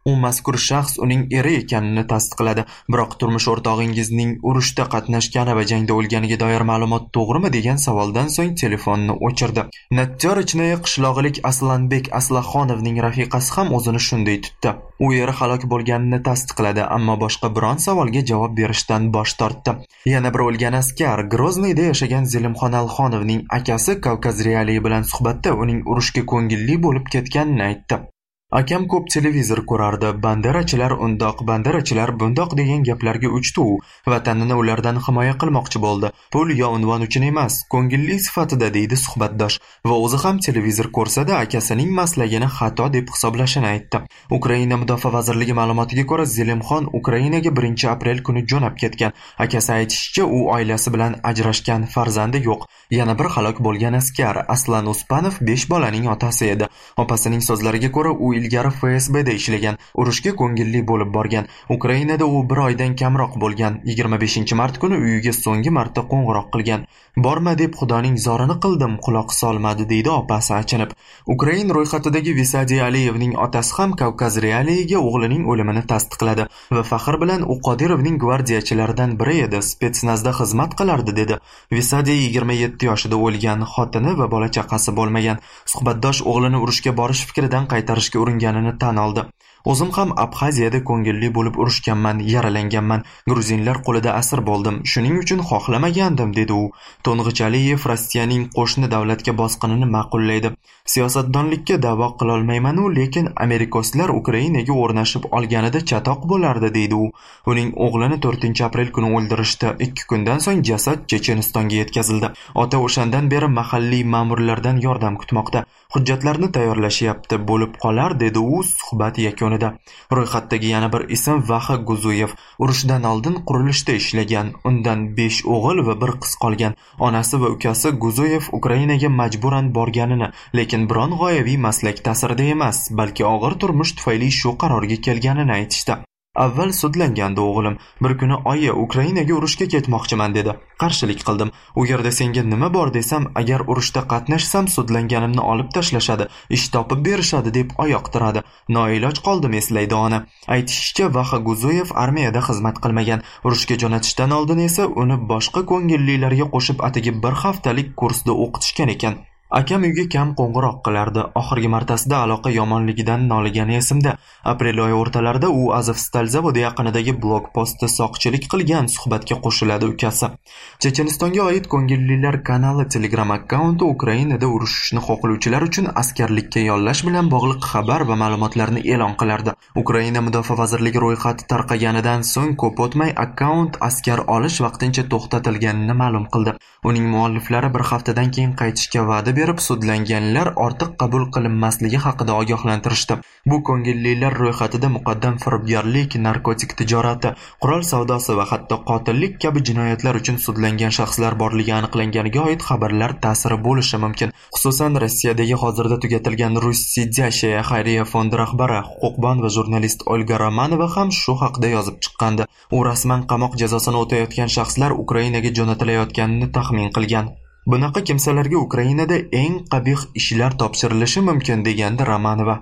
U mazkur shaxs uning eri ekanini tasdiqladi, biroq turmush o'rtog'ingizning urushda qatnashgani va jangda o'lganiga doir ma'lumot to'g'rimi degan savoldan so'ng telefonni o'chirdi. Natyor Ichnoye qishlog'ilik Aslanbek Aslaxonovning rafiqasi ham o'zini shunday tutdi. U eri halok bo'lganini tasdiqladi, ammo boshqa biron savolga javob berishdan bosh tortdi. Yana bir o'lgan askar Grozniyda yashagan Zelimxon Alxonovning akasi Kavkaz Realiy bilan suhbatda uning urushga ko'ngilli bo'lib ketganini aytdi. Akam ko'p televizor ko'rardi, banderachilar undoq, banderachilar bundoq degan gaplarga uchdi u. Vatanini ulardan himoya qilmoqchi bo'ldi. Pul yo unvon uchun emas, ko'ngilli sifatida deydi suhbatdosh va o'zi ham televizor ko'rsada akasining maslagini xato deb hisoblashini aytdi. Ukraina Mudofaa vazirligi ma'lumotiga ko'ra, Zelimxon Ukrainaga birinchi aprel kuni jo'nab ketgan. Akasi aytishicha, u oilasi bilan ajrashgan, farzandi yo'q. Yana bir halok bo'lgan askar Aslan Uspanov besh bolaning otasi edi. Opasining so'zlariga ko'ra, u ilgari F S B da ishlagan, urushga ko'ngilli bo'lib borgan. Ukrainada u bir oydan kamroq bo'lgan. yigirma beshinchi mart kuni uyiga so'nggi marta qo'ng'iroq qilgan. Borma deb Xudoning zorini qildim, quloq solmadi deydi opasi achinib. Ukrain ro'yxatidagi Visadiy Aliyevning otasi ham Kavkaz Realiyga o'g'lining o'limini tasdiqladi va faxr bilan u Qodirovning gvardiyachilaridan biri edi, spetsnazda xizmat qilardi dedi. Visadiy yigirma yetti yoshida o'lgan, xotini va bola chaqasi bo'lmagan. Suhbatdosh o'g'lini urushga borish fikridan qaytarishga uringanini tan oldi. O'zim ham Abxaziyada ko'ngilli bo'lib urushganman, yaralanganman. Gruzinlar qo'lida asir bo'ldim. Shuning uchun xohlamagandim, dedi u. To'ng'ich Aliyev Rossiyaning qo'shni davlatga bosqinini ma'qullaydi. Siyosatdonlikka da'vo qila olmayman-u, lekin Amerikoslar Ukrainaga o'rnashib olganida chatoq bo'lardi, deydi u. Uning o'g'lini to'rtinchi aprel kuni o'ldirishdi. ikki kundan so'ng jasad Chechenistonga yetkazildi. Ota o'shandan beri mahalliy ma'murlardan yordam kutmoqda. Hujjatlarni tayyorlashyapti, bo'lib qolar, dedi u suhbat yakunida. Ro'yxatdagi yana bir ism Vaxa Guzuyev. Urushdan oldin qurilishda ishlagan. Undan besh o'g'il va bir qiz qolgan. Onasi va ukasi Guzuyev Ukrainaga majburan borganini, lekin biron g'oyaviy maslak ta'sirida emas, balki og'ir turmush tufayli shu qarorga kelganini aytishdi. Avval sudlangandi o'g'lim. Bir kuni oyi Ukrainaga urushga ketmoqchiman dedi. Qarshilik qildim. U yerda senga nima bor desam, agar urushda qatnashsam sudlanganimni olib tashlashadi, ish topib berishadi deb oyoq tiradi. Noiloj qoldim, eslaydi ona. Aytishicha, Vaxa Guzuyev armiyada xizmat qilmagan. Urushga jo'natishdan oldin esa uni boshqa ko'ngillilarga qo'shib atigi bir haftalik kursda o'qitishgan ekan. Akam uyga kam qo'ng'iroq qilardi. Oxirgi martasida aloqa yomonligidan noligani esimda. Aprel oyi o'rtalarida u Azovstal zavodi yaqinidagi blokpostda soqchilik qilgan, suhbatga qo'shiladi ukasi. Chechenistonga oid ko'ngillilar kanali Telegram akkaunti Ukrainada urushishni xohlovchilar uchun askarlikka yollash bilan bog'liq xabar va ma'lumotlarni e'lon qilardi. Ukraina Mudofaa vazirligi ro'yxati tarqaganidan so'ng ko'p o'tmay akkaunt askar olish vaqtincha to'xtatilganini ma'lum qildi. Uning mualliflari bir haftadan keyin qaytishga va'da berib, sudlanganlar ortiq qabul qilinmasligi haqida ogohlantirishdi. Bu ko'ngillilar ro'yxatida muqaddam firibgarlik, narkotik tijorati, qurol savdosi va hatto qotillik kabi jinoyatlar uchun sudlangan shaxslar borligi aniqlanganiga oid xabarlar ta'siri bo'lishi mumkin. Xususan, Rossiyadagi hozirda tugatilgan Russiyadashaya xayriya fondi rahbari, huquqbon va jurnalist Olga Romanova ham shu haqida yozib chiqqandi. U rasman qamoq jazosini o'tayotgan shaxslar Ukrainaga jo'natilayotganini taxmin qilgan. Bunaqa kimsalarga Ukrainada eng qabih ishlar topshirilishi mumkin, degandi Romanova.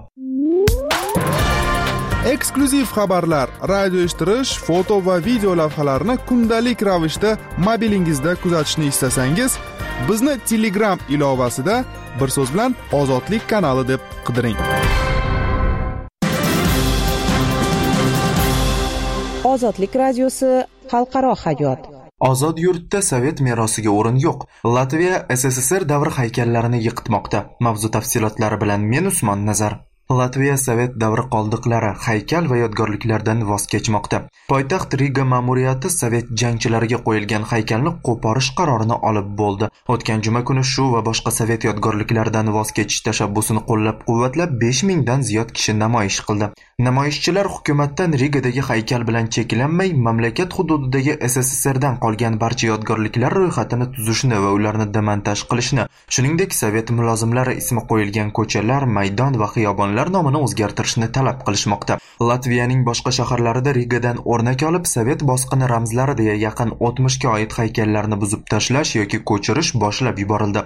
Eksklyuziv xabarlar, radio eshittirish, foto va video lavhalarni kundalik ravishda mobilingizda kuzatishni istasangiz, bizni Telegram ilovasida bir so'z bilan Ozodlik kanali deb qidiring. Ozodlik radiosi xalqaro hayot. Ozod yurtda Sovet merosiga o'rin yo'q. Latviya S S S R davri haykallarini yiqitmoqda. Mavzu tafsilotlari bilan men Usmon Nazar. Latviya Sovet davri qoldiqlari, haykal va yodgorliklardan voz kechmoqda. Poytaxt Riga ma'muriyati Sovet jangchilariga qo'yilgan haykalni qo'porish qarorini olib bo'ldi. O'tgan juma kuni shu va boshqa Sovet yodgorliklaridan voz kechish tashabbusini qo'llab-quvvatlab besh mingdan ziyod kishi namoyish qildi. Namoyishchilar hukumatdan Rigadagi haykal bilan cheklanmay, mamlakat hududidagi S S S R dan qolgan barcha yodgorliklar ro'yxatini tuzishni va ularni demontaj qilishni, shuningdek Sovet mulozimlari ismi qo'yilgan ko'chalar, maydon va xiyobonlar nomini o'zgartirishni talab qilishmoqda. Latviyaning boshqa shaharlarida Rigadan o'rnak olib, Sovet bosqini ramzlari deya yaqin o'tmishga oid haykallarni buzib tashlash yoki ko'chirish boshlab yuborildi.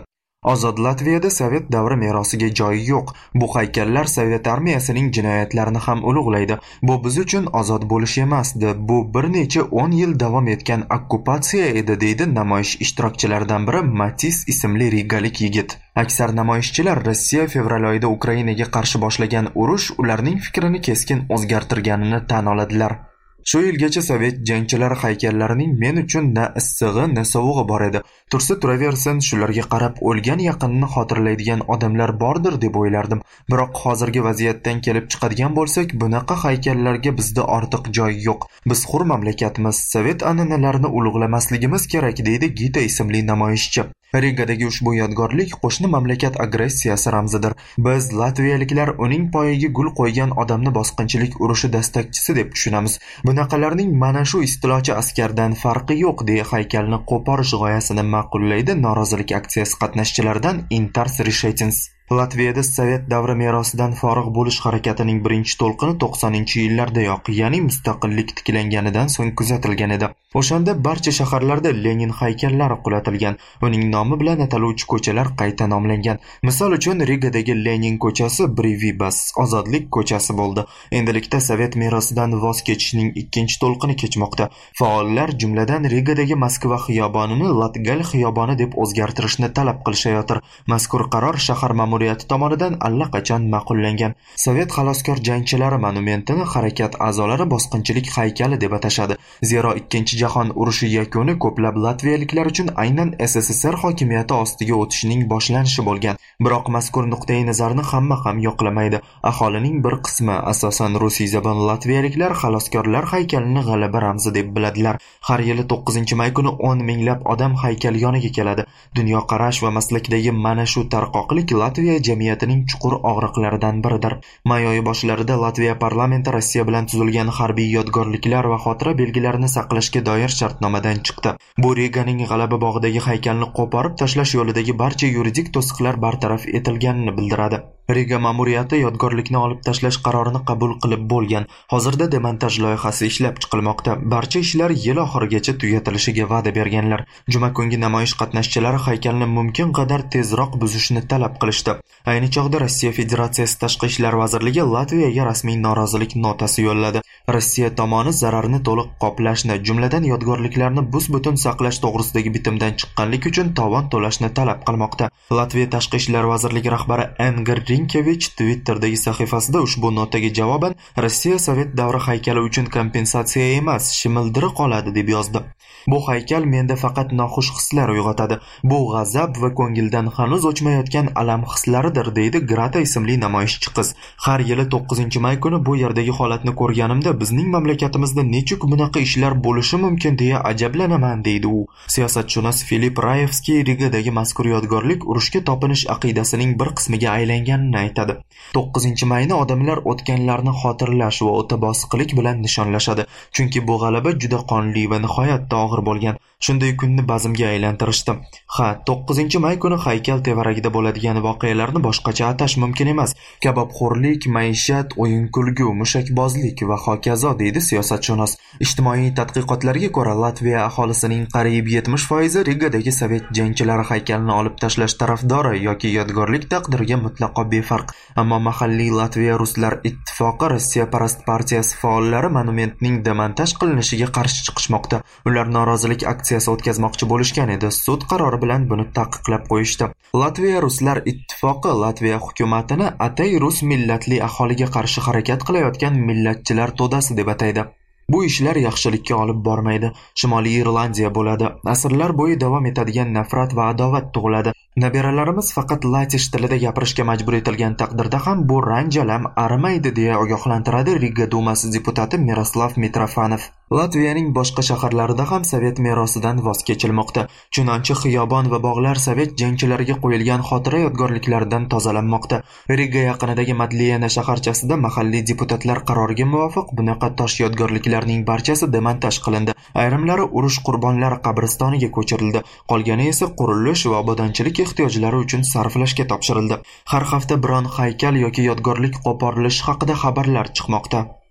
Ozod Latviyada Sovet davri merosiga joyi yo'q. Bu haykallar Sovet armiyasining jinoyatlarini ham ulug'laydi. Bu biz uchun ozod bo'lish emasdi. Bu bir necha o'n yil davom etgan okkupatsiya edi, deydi namoyish ishtirokchilaridan biri Matis ismli rigalik yigit. Aksar namoyishchilar Rossiya fevral oyida Ukrainaga qarshi boshlagan urush ularning fikrini keskin o'zgartirganini tan oladilar. Shu yilgacha Sovet jangchilari haykallarining men uchun na issig'i, na sovug'i bor edi. Tursa turaversin, shularga qarab o'lgan yaqinni xotirlaydigan odamlar bordir deb o'ylardim. Biroq hozirgi vaziyatdan kelib chiqadigan bo'lsak, bunaqa haykallarga bizda ortiq joy yo'q. Biz hur mamlakatmiz, Sovet an'analarini ulug'lamasligimiz kerak, deydi Gita ismli namoyishchi. Rigadagi ushbu yodgorlik qo'shni mamlakat agressiyasi ramzidir. Biz latviyaliklar uning poyiga gul qo'ygan odamni bosqinchilik urushi dastakchisi deb tushunamiz. Bunaqalarning mana shu istilochi askardan farqi yo'q, deya haykalni qo'porish g'oyasini ma'qullaydi norozilik aksiyasi qatnashchilaridan Intars Rishetins. Latviyada Sovet davri merosidan forig' bo'lish harakatining birinchi to'lqini to'qsoninchi yillardayoq, ya'ni mustaqillik tiklanganidan so'ng kuzatilgan edi. O'shanda barcha shaharlarda Lenin haykallari qulatilgan, uning nomi bilan ataluvchi ko'chalar qayta nomlangan. Misol uchun Rigadagi Lenin ko'chasi Brivibas, ozodlik ko'chasi bo'ldi. Endilikda Sovet merosidan voz kechishning ikkinchi to'lqini kechmoqda. Faollar jumladan Rigadagi Moskva xiyobonini Latgal xiyoboni deb o'zgartirishni talab qilishayotir. Mazkur qaror shahar ma'muriyati tomonidan allaqachon ma'qullangan. Sovet xaloskor jangchilari monumentini harakat a'zolari bosqinchilik haykali deb atashadi. Zero ikkinchi jahon urushi yakuni ko'plab latviyaliklar uchun aynan S S S R hokimiyati ostiga o'tishning boshlanishi bo'lgan. Biroq mazkur nuqtai nazarni hamma ham yoqlamaydi. Aholining bir qismi, asosan rusiy zabon latviyaliklar, xaloskorlar haykalini g'alaba ramzi deb biladilar. Har yili to'qqizinchi may kuni o'n minglab odam haykal yoniga keladi. Dunyo qarash va maslakdagi mana shu tarqoqlik Latviya jamiyatining chuqur og'riqlaridan biridir. May oyi boshlarida Latviya parlamenti Rossiya bilan tuzilgan harbiy yodgorliklar va xotira belgilarini saqlashga doir shartnomadan chiqdi. Bu Riganing G'alaba bog'idagi haykalni qo'porib tashlash yo'lidagi barcha yuridik to'siqlar bartaraf etilganini bildiradi. Riga ma'muriyati yodgorlikni olib tashlash qarorini qabul qilib bo'lgan. Hozirda demontaj loyihasi ishlab chiqilmoqda. Barcha ishlar yil oxirigacha tugatilishiga va'da berganlar. Juma kungi namoyish qatnashchilari haykalni mumkin qadar tezroq buzishni talab qilishdi. Ayni chog'da Rossiya Federatsiyasi Tashqi ishlar vazirligi Latviyaga rasmiy norozilik notasi yo'lladi. Rossiya tomoni zararni to'liq qoplashni, jumladan yodgorliklarni bus-butun saqlash to'g'risidagi bitimdan chiqqanlik uchun tovon to'lashni talab qilmoqda. Latviya Tashqi ishlar vazirligi rahbari Engir Rinkevich Twitter'dagi sahifasida ushbu notaga javoban Rossiya Sovet davri haykali uchun kompensatsiya emas, shimildirib qoladi deb yozdi. Bu haykal menda faqat noxush hislar uyg'otadi. Bu g'azab va ko'ngildan hanuz o'chmayotgan alam hislaridir, deydi Grata ismli namoyishchi qiz. Har yili to'qqizinchi may kuni bu yerdagi holatni ko'rganimda bizning mamlakatimizda nechuk bunaqa ishlar bo'lishi mumkin deya ajablanaman, deydi u. Siyosatshunos Filip Rayevskiy Rigadagi mazkur yodgorlik urushga topinish aqidasining bir qismiga aylanganini aytadi. to'qqizinchi mayni odamlar o'tganlarni xotirlash va o'ta bosiqlik bilan nishonlashadi. Chunki bu g'alaba juda qonli va nihoyatda og'ir bo'lgan. Shunday kunni bazmga aylantirishdi. Ha, to'qqizinchi may kuni haykal tevaragida bo'ladigan voqealarni boshqacha atash mumkin emas. Kabobxo'rlik, maishat, o'yin-kulgu, mushakbozlik va hokazo, deydi siyosatshunos. Ijtimoiy tadqiqotlarga ko'ra, Latviya aholisining qariyb yetmish foizi Rigadagi Sovet jangchilari haykalini olib tashlash tarafdori yoki yodgorlik taqdiriga mutlaqo befarq. Ammo mahalliy Latviya Ruslar ittifoqi Rossiya parast partiyasi faollari monumentning demontaj qilinishiga qarshi chiqishmoqda. Ular norozilik aksiyasi o'tkazmoqchi bo'lishgan edi. Sud qarori bilan buni taqiqlab qo'yishdi. Latviya Ruslar ittifoqi Latviya hukumatini atay rus millatli aholiga qarshi harakat qilayotgan millatchilar to'dasi deb ataydi. Bu ishlar yaxshilikka olib bormaydi. Shimoliy Irlandiya bo'ladi. Asrlar bo'yi davom etadigan nafrat va adovat tug'iladi. Nabiralarimiz faqat latish tilida gapirishga majbur etilgan taqdirda ham bu ranjalam arimaydi, deya ogohlantiradi Riga dumasi deputati Miroslav Mitrofanov. Latviyaning boshqa shaharlarida ham Sovet merosidan voz kechilmoqda. Chunonchi xiyobon va bog'lar Sovet jangchilariga qo'yilgan xotira yodgorliklaridan tozalanmoqda. Riga yaqinidagi Madliyana shaharchasida mahalliy deputatlar qaroriga muvofiq bunaqa tosh yodgorliklarning barchasi demontaj qilindi. Ayrimlari urush qurbonlari qabristoniga ko'chirildi. Qolgani esa qurilish va obodonchilik ehtiyojlari uchun sarflashga topshirildi. Har hafta biron haykal yoki yodgorlik qo'porilishi haqida xabarlar chiqmoqda.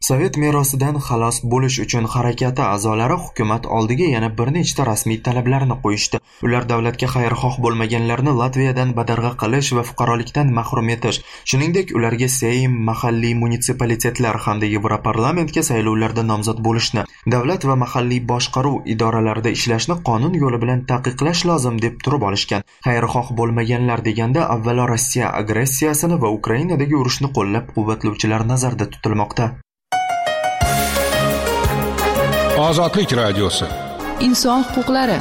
Sovet merosidan xalos bo'lish uchun harakati a'zolari hukumat oldiga yana bir nechta rasmiy talablarni qo'yishdi. Ular davlatga xayrixoh bo'lmaganlarni Latviyadan badarg'a qilish va fuqarolikdan mahrum etish, shuningdek ularga Seym, mahalliy munitsipalitetlar hamda Yevroparlamentga saylovlarda nomzod bo'lishni, davlat va mahalliy boshqaruv idoralarida ishlashni qonun yo'li bilan taqiqlash lozim deb turib olishgan. Xayrixoh bo'lmaganlar deganda avvalo Rossiya agressiyasini va Ukrainadagi urushni qo'llab-quvvatlovchilar nazarda tutilmoqda. Ozodlik radiosi. Inson huquqlari.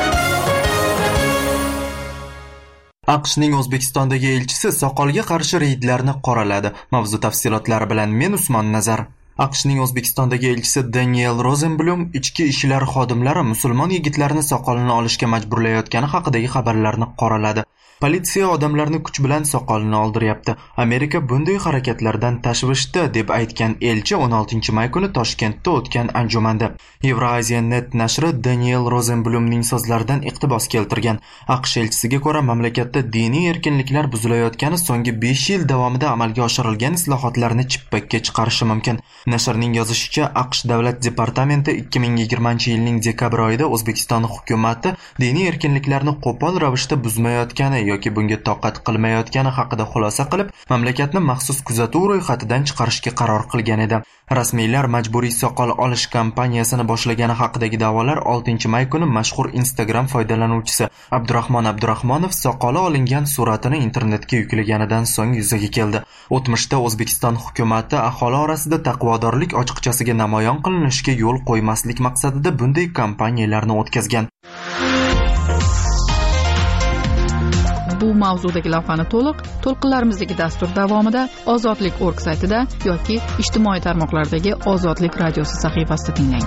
AQShning O'zbekistondagi elchisi soqolga qarshi reydlarni qoraladi. Mavzu tafsilotlari bilan men Usmon Nazar. AQShning O'zbekistondagi elchisi Daniel Rosenblum ichki ishlar xodimlari musulmon yigitlarni soqolini olishga majburlayotgani haqidagi xabarlarni qoraladi. Politsiya odamlarni kuch bilan soqolini oldiryapti. Amerika bunday harakatlardan tashvishda deb aytgan elchi o'n oltinchi may kuni Toshkentda o'tgan anjumanda Eurazianet nashri Daniel Rosenblumning so'zlaridan iqtibos keltirgan. AQSh elchisiga ko'ra, mamlakatda diniy erkinliklar buzilayotgani so'nggi besh yil davomida amalga oshirilgan islohotlarni chippakka chiqarishi mumkin. Nashrning yozishicha, AQSh davlat departamenti ikki ming yigirmanchi yilning dekabr oyida O'zbekiston hukumati diniy erkinliklarni qo'pol ravishda buzmayotgani yoki bunga toqat qilmayotgani haqida xulosa qilib, mamlakatni maxsus kuzatuv ro'yxatidan chiqarishga qaror qilgan edi. Rasmiylar majburiy soqol olish kampaniyasini boshlagani haqidagi da'volar oltinchi may kuni mashhur Instagram foydalanuvchisi Abdurahmon Abdurahmonov soqoli olingan suratini internetga yuklaganidan so'ng yuzaga keldi. O'tmishda O'zbekiston hukumati aholi orasida taqvodorlik ochiqchasiga namoyon qilinishiga yo'l qo'ymaslik maqsadida bunday kampaniyalarni o'tkazgan. Bu mavzudagi lavhani to'liq to'lqinlarimizdagi dastur davomida ozodlik org saytida yoki ijtimoiy tarmoqlardagi Ozodlik radiosi sahifasida tinglang.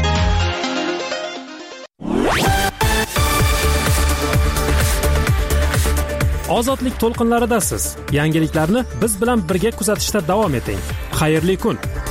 Ozodlik to'lqinlaridasiz. Yangiliklarni biz bilan birga kuzatishda davom eting. Xayrli kun.